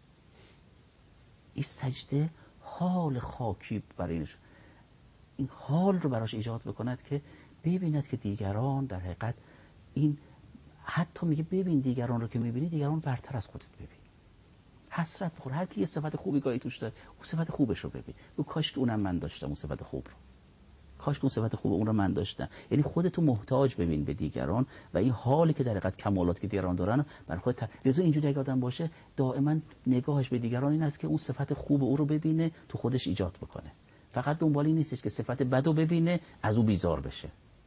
این سجده حال خاکی برای این حال رو براش ایجاد بکند که ببیند که دیگران در حقیقت این، حتی میگه ببین دیگران رو که میبینی دیگران برتر از خودت ببین، حسرت بخور، هر کی یه صفت خوبی گاهی توش داره اون صفت خوبش رو ببین، او کاش که اونم من داشتم اون صفت خوب رو، کاش که اون صفت خوب اون رو من داشتم. یعنی خودتو محتاج ببین به دیگران و این حالی که در حقیقت کمالات که دیگران دارن برای خودت. لذا اینجوری اگه آدم باشه دائما نگاهش به دیگران این است که اون صفت خوب او رو ببینه تو خودش ایجاد بکنه، فقط دنبال این نیستش که صفت بد رو ببینه از او بیزار بشه.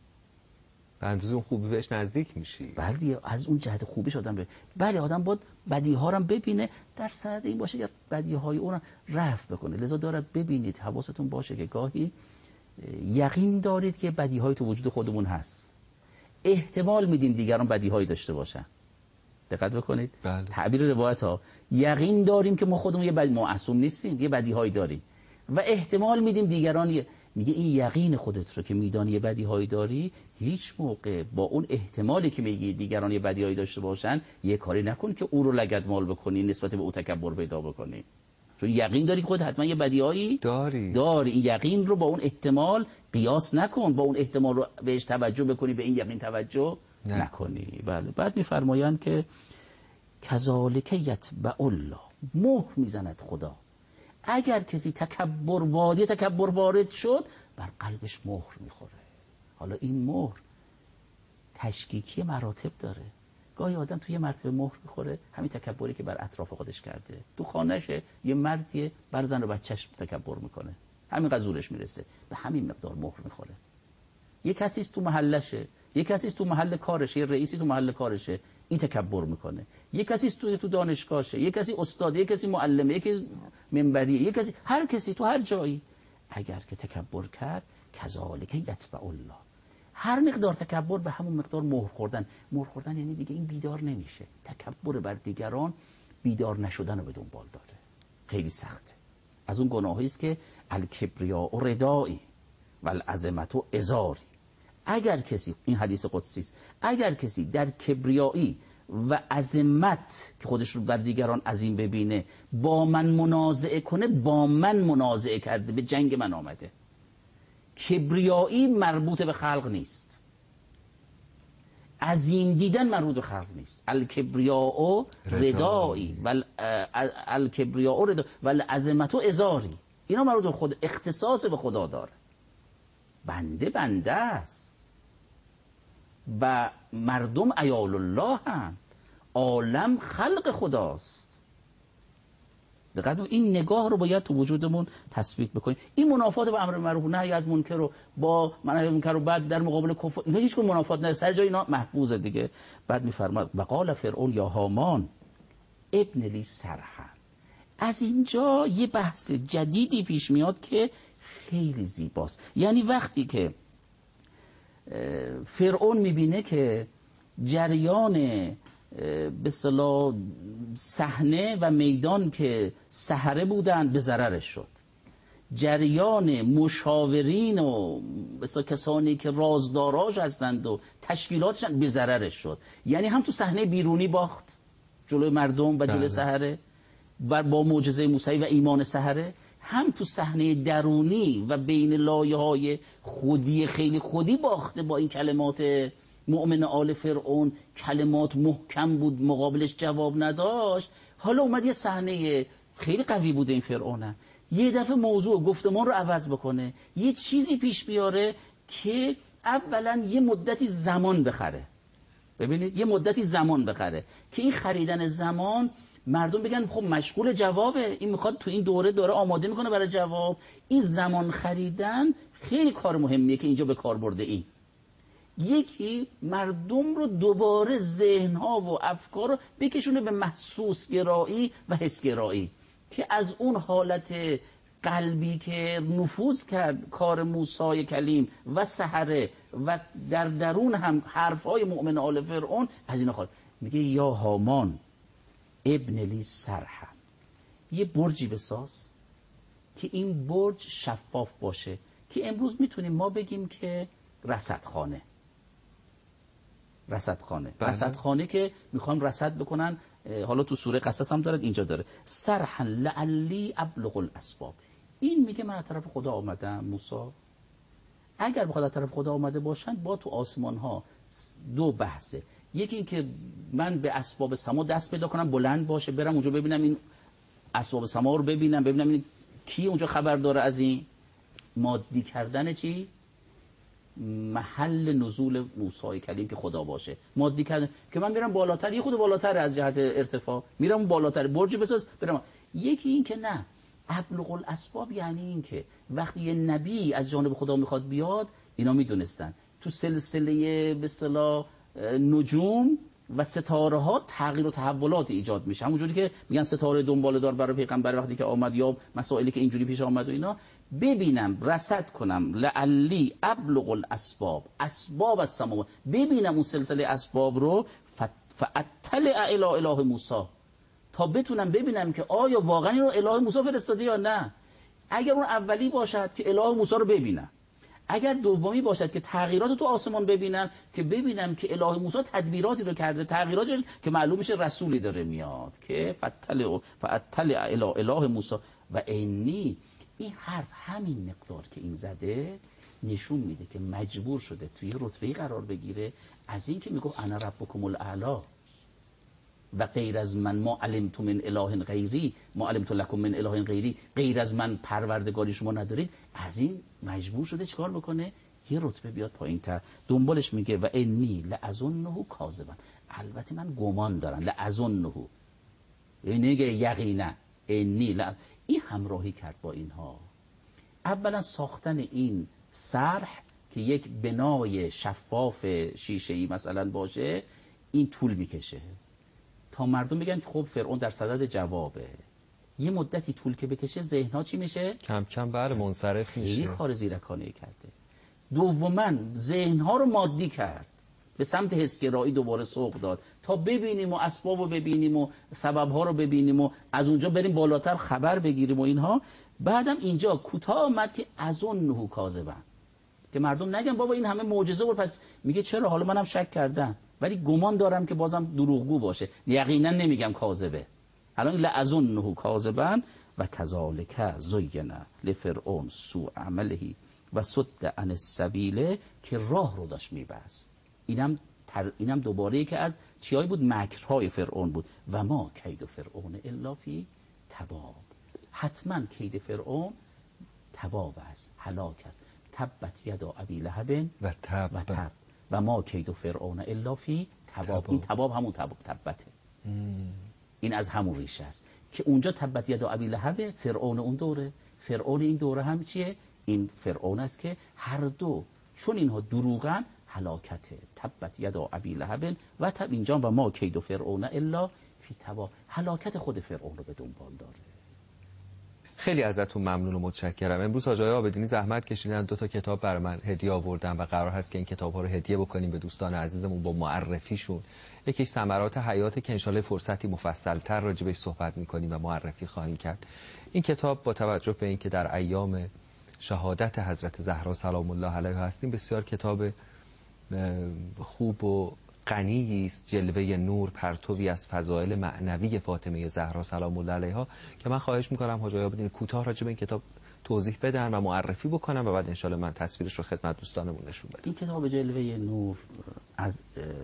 به اندازه اون خوبی بهش نزدیک میشی. بله، از اون جهت خوبیش آدم ببینه. بله، آدم باید بدی ها رو ببینه، در صدد این باشه که بدی های اون رو رفع بکنه. لذا داره ببینید، حواستون باشه که گاهی یقین دارید که بدی های تو وجود خودمون هست، احتمال میدیم دیگران بدی هایی داشته باشن. دقت بکنید. بله. تعبیر روایت ها، یقین داریم که ما خودمون یه بدی، معصوم نیستیم، یه بدی هایی داریم و احتمال میدیم دیگران یه... میگه این یقین خودت رو که میدانی یه بدی هایی داری، هیچ موقع با اون احتمالی که میگی دیگران یه بدی هایی داشته باشن یه کاری نکن که او رو لگدمال بکنی، نسبت به او تکبر پیدا بکنی، چون یقین داری که خود حتما یه بدیهایی داری داری. این یقین رو با اون احتمال قیاس نکن، با اون احتمال رو بهش توجه بکنی، به این یقین توجه نه. نکنی. بله. بعد میفرمایند که کذالک یتبع الله، مهر میزند خدا، اگر کسی تکبر وادی تکبر وارد شد بر قلبش مهر میخوره. حالا این مهر تشکیکی مراتب داره. گاهی آدم توی یه مرتبه مهر میخوره، همین تکبری که بر اطراف خودش کرده، تو خانهشه یه مردیه بر زن و بچهش تکبر میکنه، همین قزورش میرسه، به همین مقدار مهر میخوره. یه کسی تو محلشه، یه کسی تو محل کارشه، یه رئیسی تو محل کارشه، این تکبر میکنه. یه کسی تو تو دانشگاهشه، یه کسی استاده، یه کسی معلمه، یه کسی منبریه، یه کسی، هر کسی تو هر جایی اگر که تکبر کرد، کذالک یتبع الله، هر مقدار تکبر به همون مقدار مهر خوردن. مهر خوردن یعنی دیگه این بیدار نمیشه. تکبر بر دیگران بیدار نشدن رو به دنبال داره، خیلی سخته. از اون گناهی است که الکبریا و ردایی و العظمت و ازاری. اگر کسی، این حدیث قدسی است، اگر کسی در کبریایی و عظمت که خودش رو بر دیگران عظیم ببینه با من منازعه کنه، با من منازعه کرده، به جنگ من آمده. کبریایی مربوط به خلق نیست، عظیم دیدن مربوط به خلق نیست. الکبریاء ردایی و الکبریاء ردایی و العظمت ازاری، اینا مربوط به خود، اختصاص به خدا داره. بنده بنده است و مردم عیال الله هم، عالم خلق خداست. دقیقاً این نگاه رو باید تو وجودمون تثبیت بکنیم. این منافات با امر معروف و نهی از منکر رو با منع منکر رو بعد در مقابل کفر، اینا هیچ کدوم منافات نداره، سر جای اینا محفوظه دیگه. بعد میفرماد و قال فرعون یا هامان ابن لی صرحا. از اینجا یه بحث جدیدی پیش میاد که خیلی زیباست. یعنی وقتی که فرعون میبینه که جریان به اصطلاح صحنه و میدان که سحره بودن به ضررش شد، جریان مشاورین و مثلا کسانی که رازداراش هستند و تشکیلاتش به ضررش شد. یعنی هم تو صحنه بیرونی باخت جلوی مردم و جلوی سحره و با معجزه موسی و ایمان سحره، هم تو صحنه درونی و بین لایه‌های خودی خیلی خودی باخته با این کلمات مؤمن آل فرعون. کلمات محکم بود، مقابلش جواب نداشت. حالا اومد یه صحنه خیلی قوی بوده این فرعونه، یه دفعه موضوع گفتمان رو عوض بکنه، یه چیزی پیش بیاره که اولا یه مدتی زمان بخره. ببینید یه مدتی زمان بخره که این خریدن زمان مردم بگن خب مشغول جوابه، این میخواد تو این دوره داره آماده میکنه برای جواب. این زمان خریدن خیلی کار مهمیه که اینجا به کار برده. این یکی مردم رو دوباره ذهنها و افکار رو بکشونه به محسوس گرایی و حس گرایی، که از اون حالت قلبی که نفوذ کرد کار موسی کلیم و سحره و در درون هم حرفهای مؤمن آل فرعون، از اینا خواهد میگه یا هامان ابن لی صرحا، یه برجی بساز که این برج شفاف باشه، که امروز میتونیم ما بگیم که رصدخانه. رصدخانه بله. رصدخانه که میخوام رصد بکنن، حالا تو سوره قصص هم دارد، اینجا داره صرحا لعلی ابلغ الاسباب. این میگه من از طرف خدا آمدم. موسی اگر بخواد از طرف خدا آمده باشن، با تو آسمان ها دو بحثه. یکی این که من به اسباب سما دست پیدا کنم، بلند باشه، برم اونجا ببینم این اسباب سما رو ببینم، ببینم این کی اونجا خبر داره از این مادی کردن چی محل نزول موسی کلیم که خدا باشه. مادی کردن که من میرم بالاتر، یه خود بالاتر از جهت ارتفاع میرم بالاتر، برج بساز برم. یکی این که نه ابلغ الاسباب، یعنی این که وقتی یه نبی از جانب خدا میخواد بیاد، اینا میدونستن تو سلسله به اصطلاح نجوم و ستاره ها تغییر و تحولات ایجاد میشه. همونجوری که میگن ستاره دنباله دار برای پیغمبر وقتی که آمد، یا مسائلی که اینجوری پیش آمد و اینا، ببینم رصد کنم لعلی ابلغ الاسباب، اسباب السماوات، ببینم اون سلسله اسباب رو، فاطلع الی اله موسی، تا بتونم ببینم که آیا واقعا این رو اله موسی فرستاده یا نه. اگر اون اولی باشد که اله موسی رو ببینم، اگر دومی باشد که تغییرات تو آسمان ببینم، که ببینم که اله موسی تدبیراتی رو کرده، تغییراتی که معلوم میشه رسولی داره میاد، که فاطلع فاطلع الی اله موسی و انی. این حرف همین مقدار که این زده نشون میده که مجبور شده توی رتبه‌ای قرار بگیره از این که میگه انا ربکم الاعلی و غیر از من ما علمت من اله غیری، ما علمت لکم من اله غیری، غیر از من پروردگاری شما ندارید. از این مجبور شده چیکار بکنه؟ یه رتبه بیاد پایین‌تر. دنبالش میگه و انی لأظنه کاذبا، البته من گمان دارم، لأظنه یعنی یقینا، انی ل... این همراهی کرد با اینها. اولا ساختن این صرح که یک بنای شفاف شیشه‌ای مثلا باشه، این طول میکشه تا مردم بگن خب فرعون در صدد جوابه. یه مدتی طول که بکشه ذهن‌ها چی میشه؟ کم کم بله منصرف میشه. خیلی کار زیرکانه کرده. دوما ذهن‌ها رو مادی کرد، به سمت حسگرایی دوباره سوق داد تا ببینیم و اسباب رو ببینیم و سبب‌ها رو ببینیم و از اونجا بریم بالاتر خبر بگیریم و اینها. بعدم اینجا کوتاه آمد که اظنه کاذبا، که مردم نگن بابا این همه معجزه بود، پس میگه چرا، حالا منم شک کردم ولی گمان دارم که بازم دروغگو باشه، یقینا نمیگم کاذبه. الان لأظنه کاذبا و کذالک زین لفرعون سوء عمله و صد عن السبیل، که راه رو داشت میبست. اینم تر... اینم دوباره که از چیایی بود؟ مکرهای فرعون بود. و ما کید فرعون الا فی تباب، حتما کید فرعون تباب است، هلاک است. تبت یدا ابی لهب و تب و تب و ما کید فرعون الا فی تباب. این تباب همون تباب تبته، این از همون ریشه است که اونجا تبت یدا ابی لهب فرعون اون دوره، فرعون این دوره هم چیه؟ این فرعون است که هر دو چون اینها دروغن هلاکته. تبت یدا ابی لهب و تب، اینجا و ما کید فرعون الا فی تباب، هلاکت خود فرعون رو به دنبال داره. خیلی ازتون ممنون و متشکرم. امروز حاج آقای عابدینی زحمت کشیدن، دو تا کتاب برای من هدیه آوردن و قرار هست که این کتاب‌ها رو هدیه بکنیم به دوستان عزیزمون با معرفیشون. یکیش ثمرات حیات که انشالله فرصتی مفصل‌تر راجع بهش صحبت می‌کنیم و معرفی خواهیم کرد. این کتاب با توجه به اینکه در ایام شهادت حضرت زهرا سلام الله علیها هستیم، بسیار کتاب خوب و غنی است، جلوه نور، پرتوی از فضائل معنوی فاطمه زهرا سلام الله علیها، که من خواهش میکنم حاج آقا عابدینی کوتاه راجع به این کتاب توضیح بدن و معرفی بکنم و بعد انشالله من تصویرش رو خدمت دوستانمون نشون بدم. این کتاب جلوه نور از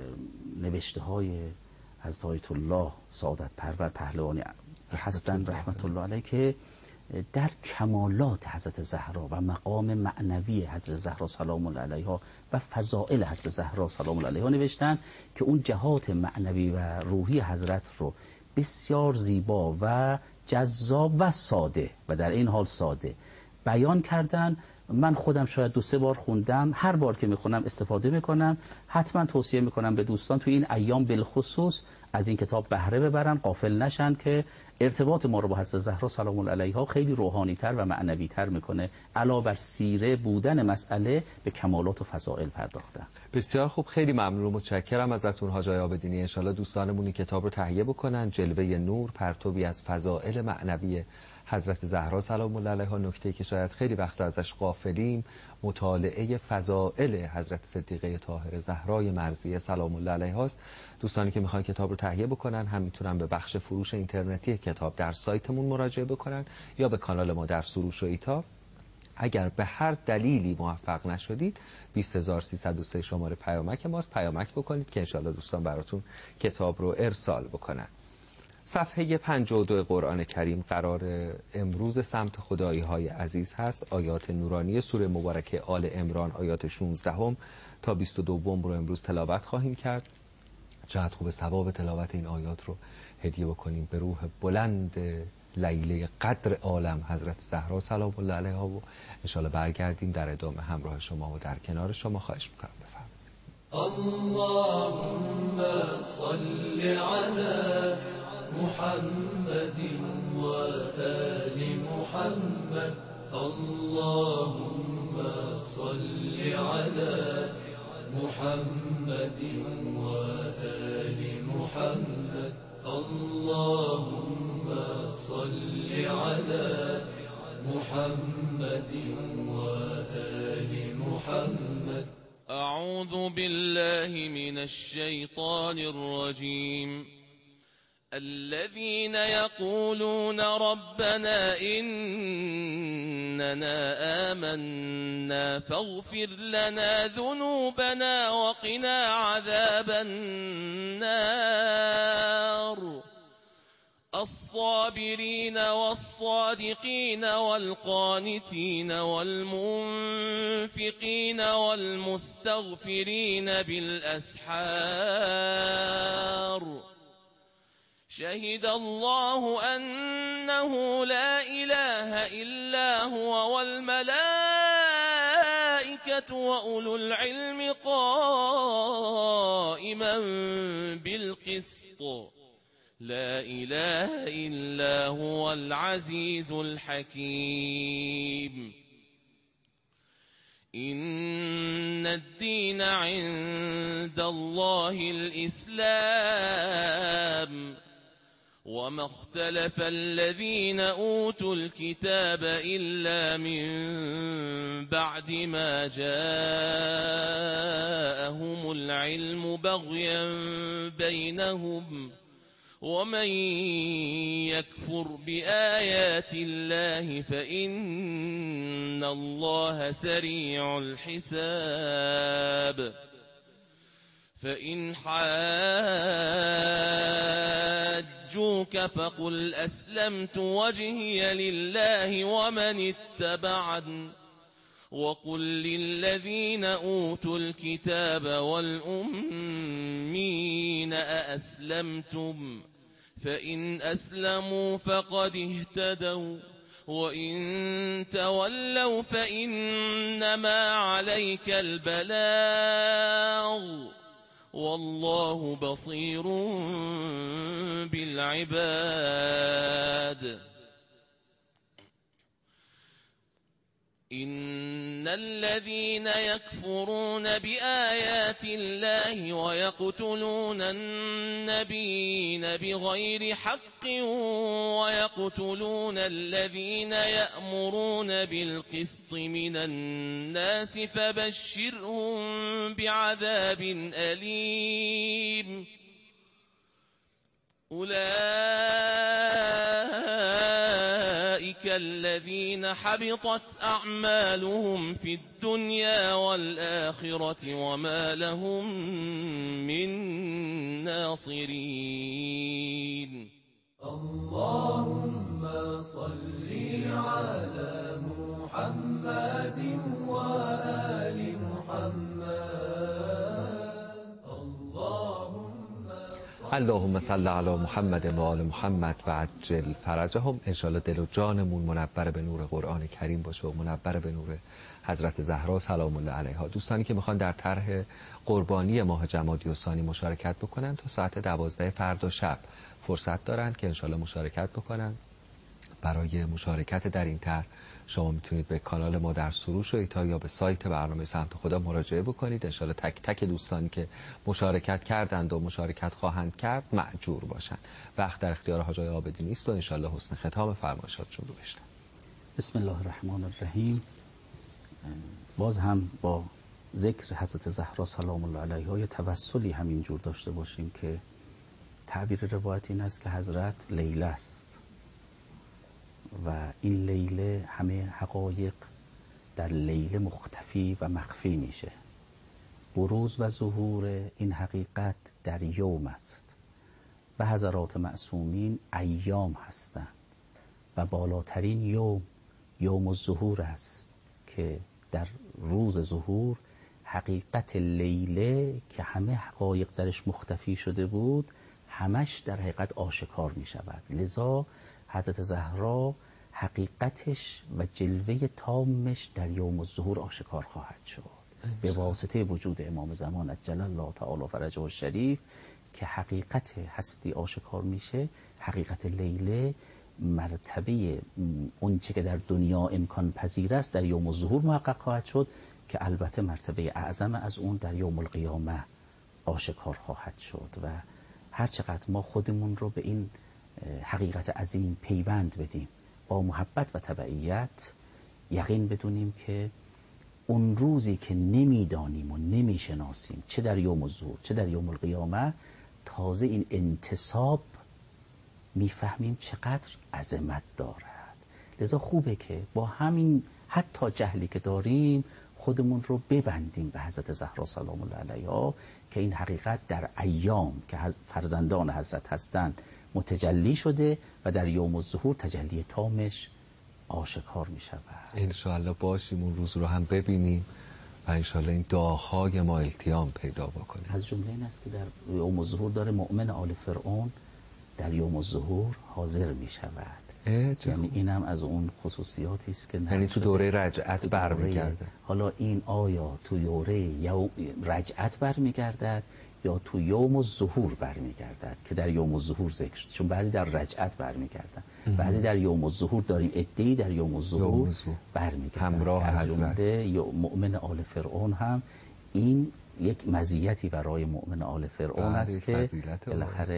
نوشته های حضرت آیت الله سعادت پرور پهلوانی هستند رحمت الله علیه، که در کمالات حضرت زهرا و مقام معنوی حضرت زهرا سلام الله علیها و فضائل حضرت زهرا سلام الله علیها نوشتن، که اون جهات معنوی و روحی حضرت رو بسیار زیبا و جذاب و ساده و در این حال ساده بیان کردن. من خودم شاید دو سه بار خوندم، هر بار که میخونم استفاده میکنم. حتما توصیه میکنم به دوستان تو این ایام بالخصوص از این کتاب بهره ببرن، غافل نشن، که ارتباط ما رو با حضرت زهرا سلام الله علیها خیلی روحانی تر و معنوی تر میکنه، علاوه بر سیره بودن مسئله به کمالات و فضائل پرداختن. بسیار خوب، خیلی ممنون و متشکرم ازتون حاج آقای عابدینی. ان شاءالله دوستانمون این کتاب رو تهیه بکنن، جلوه نور، پرتوی از فضائل معنوی حضرت زهرا سلام الله علیها. نکته‌ای که شاید خیلی وقت ازش غافلیم، مطالعه فضائل حضرت صدیقه طاهره زهرای مرضیه سلام الله علیها است. دوستانی که میخوان کتاب رو تهیه بکنن هم میتونن به بخش فروش اینترنتی کتاب در سایتمون مراجعه بکنن یا به کانال ما در سروش و ایتا. اگر به هر دلیلی موفق نشدید، بیست هزار و سیصد و سه شماره پیامک ماست، پیامک بکنید که انشالله دوستان براتون کتاب رو ارسال بکنن. صفحه پنجاه و دو قرآن کریم قرار امروز سمت خدایی های عزیز هست. آیات نورانی سوره مبارکه آل عمران آیات شانزده هم تا بیست و دو رو امروز تلاوت خواهیم کرد. چقدر خوب ثواب تلاوت این آیات رو هدیه بکنیم به روح بلند لیله قدر عالم حضرت زهرا سلام الله علیها و انشالله برگردیم در ادامه همراه شما و در کنار شما. خواهش میکنم بفرمایید. اللهم صل علی محمد و آل محمد. اللهم صل علی محمد و آل محمد. اللهم صل علی محمد و آل محمد. أعوذ بالله من الشيطان الرجيم. الذين يقولون ربنا إننا آمنا فاغفر لنا ذنوبنا وقنا عذاب النار. الصابرين والصادقين والقانتين والمنفقين والمستغفرين بالأسحار. شهد الله أنه لا إله إلا هو والملائكة وأولو العلم قائما بالقسط. لا إله إلا هو العزيز الحكيم. إن الدين عند الله الإسلام وما اختلف الذين أوتوا الكتاب إلا من بعد ما جاءهم العلم بغيا بينهم ومن يكفر بآيات الله فإن الله سريع الحساب فإن حاجوك فقل أسلمت وجهي لله ومن اتبعني وقل للذين أوتوا الكتاب والأمين أأسلمتم فإن أسلموا فقد اهتدوا وإن تولوا فإنما عليك البلاغ والله بصير بالعباد إن الذين يكفرون بآيات الله ويقتلون النبيين بغير حق ويقتلون الذين يأمرون بالقسط من الناس فبشرهم بعذاب أليم أولئك الذين حبطت أعمالهم في الدنيا والآخرة وما لهم من ناصرين اللهم صل على محمد وآل محمد اللهم صل علی محمد و آل محمد و عجل فرجهم. انشاءالله دل و جانمون منور به نور قرآن کریم باشه و منور به نور حضرت زهرا سلام الله علیها. دوستانی که میخوان در طرح قربانی ماه جمادی الثانی مشارکت بکنن تا ساعت دوازده فردا شب فرصت دارن که انشاءالله مشارکت بکنن. برای مشارکت در این طرح شما میتونید به کانال ما در سروش و ایتا یا به سایت برنامه سمت خدا مراجعه بکنید. انشاءالله تک تک دوستانی که مشارکت کردند و مشارکت خواهند کرد مأجور باشند. وقت در اختیار حاج آقای عابدی است و انشاءالله حسن ختام فرمایشاتشون رو بشنویم. بسم الله الرحمن الرحیم. باز هم با ذکر حضرت زهرا سلام الله علیها یه توسلی همینجور داشته باشیم که تعبیر روایت این است که حضرت لیله است و این لیله همه حقایق در لیله مختفی و مخفی میشه. بروز و ظهور این حقیقت در یوم است و حضرات معصومین ایام هستند و بالاترین یوم یوم الظهور است که در روز ظهور حقیقت لیله که همه حقایق درش مختفی شده بود همش در حقیقت آشکار می شود. لذا حضرت زهرا حقیقتش و جلوه تامش در یوم الظهور آشکار خواهد شد به واسطه وجود امام زمان عجل الله تعالی فرجه الشریف که حقیقت هستی آشکار میشه. حقیقت لیله مرتبه اونچه که در دنیا امکان پذیر است در یوم الظهور محقق خواهد شد که البته مرتبه اعظم از اون در یوم القیامه آشکار خواهد شد و هر چقدر ما خودمون رو به این حقیقت عظیم پیوند بدیم با محبت و تبعیت یقین بدونیم که اون روزی که نمیدانیم و نمیشناسیم چه در یوم الظهور چه در یوم القیامه تازه این انتصاب میفهمیم چقدر عظمت دارد. لذا خوبه که با همین حتی جهلی که داریم خودمون رو ببندیم به حضرت زهرا سلام الله علیها که این حقیقت در ایام که فرزندان حضرت هستند متجلی شده و در یوم الظهور تجلی تامش آشکار می شود. انشاءالله باشیم اون روز رو هم ببینیم و انشاءالله این دعاهای ما التیام پیدا بکنیم. از جمله این است که در یوم الظهور داره مؤمن آل فرعون در یوم الظهور حاضر می شود. یعنی اینم از اون خصوصیاتی است که یعنی تو دوره رجعت برمیگرده. حالا این آیا تو دوره یو... رجعت برمیگردد یا تو یوم الظهور برمیگردد که در یوم الظهور ذکر شد؟ چون بعضی در رجعت برمیگردن بعضی در یوم الظهور داریم عده‌ای در یوم الظهور برمیگردن همراه از جمله مؤمن آل فرعون هم این یک مزیتی برای مؤمن آل فرعون است که بالاخره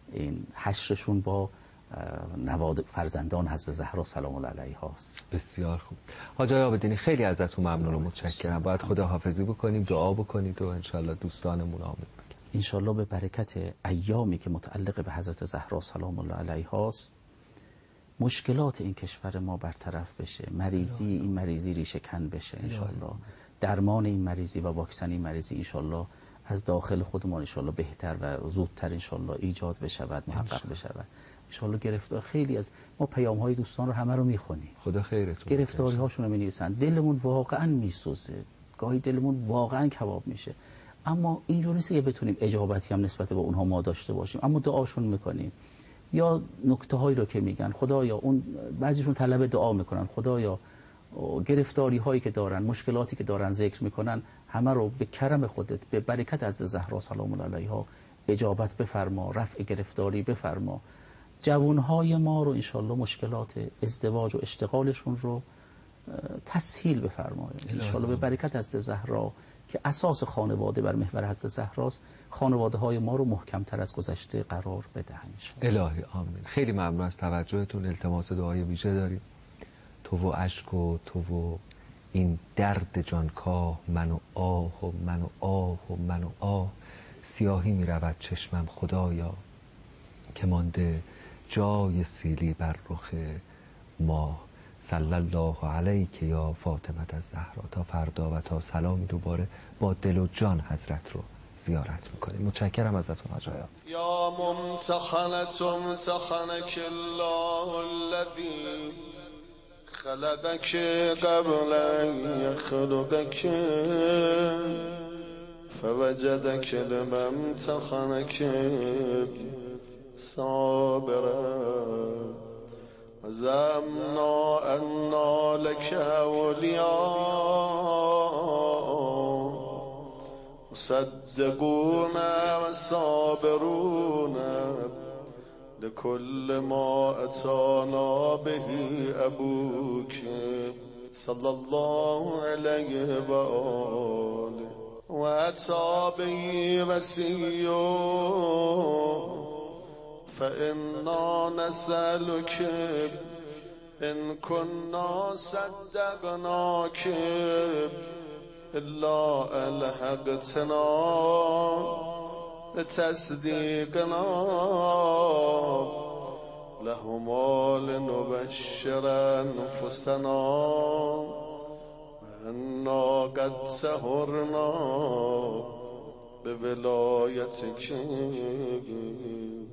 این حشرشون با نواد فرزندان حضرت زهرا سلام الله علیها است. بسیار خوب. حاج آقای عابدینی خیلی ازتون ممنون و متشکرم. باید خداحافظی بکنیم، دعا بکنید و انشالله دوستانمون آمین بگیم. انشالله به برکت ایامی که متعلق به حضرت زهرا سلام الله علیها است مشکلات این کشور ما برطرف بشه، مریضی این مریضی ریشه کن بشه انشالله، درمان این مریضی و واکسن این مریضی انشالله از داخل خودمان انشالله بهتر و زودتر انشالله ایجاد بشود، محقق بشود انشالله. گرفتار خیلی از ما پیام های دوستان رو همه رو میخونیم، خدا خیرتون، گرفتاری هاشون رو می‌نویسن، دلمون واقعا میسوزه، گاهی دلمون واقعا کباب میشه، اما اینجوری نیست که بتونیم اجابتی هم نسبت به اونها ما داشته باشیم، اما دعاشون میکنیم یا نکته هایی رو که میگن خدایا، اون بعضیشون طلب دعا میکنن خدایا گرفتاری هایی که دارن، مشکلاتی که دارن ذکر میکنن، همه رو به کرم خودت، به برکت از زهرا سلام الله علیها اجابت بفرما، رفع گرفتاری بفرما. جوانهای ما رو انشالله مشکلات ازدواج و اشتغالشون رو تسهیل بفرمایید انشالله به برکت از زهرا که اساس خانواده بر محور حضرت زهراست، خانواده های ما رو محکمتر از گذشته قرار بدهن الهی آمین. خیلی ممنون از توجهتون. التماس دعای ویژه داریم. تو و اشک و تو و این درد جانکاه، من و آه و من و آه و من و آه، سیاهی می رود چشمم خدایا که مانده جای سیلی بر رخ ماه. صلی الله علیک یا فاطمه الزهرا. تا فردا و تا سلامی دوباره با دل و جان حضرت رو زیارت میکنیم. متشکرم ازتون حاج آقا. یا ممتحنة امتحنک الله الذی خلقک قبل ان یخلقک فوجدک لما امتحنک صابرا زعمنا انا لك اولیاء مصدقون و صابرون لكل ما اتانا به ابوک صلی الله علیه و آله و اتی به وصیو فإنا نسألك إن كنا صدقناك إلا ألحقتنا بتصديقنا لهما لنبشر أنفسنا وأنا قد سهرنا بولايتك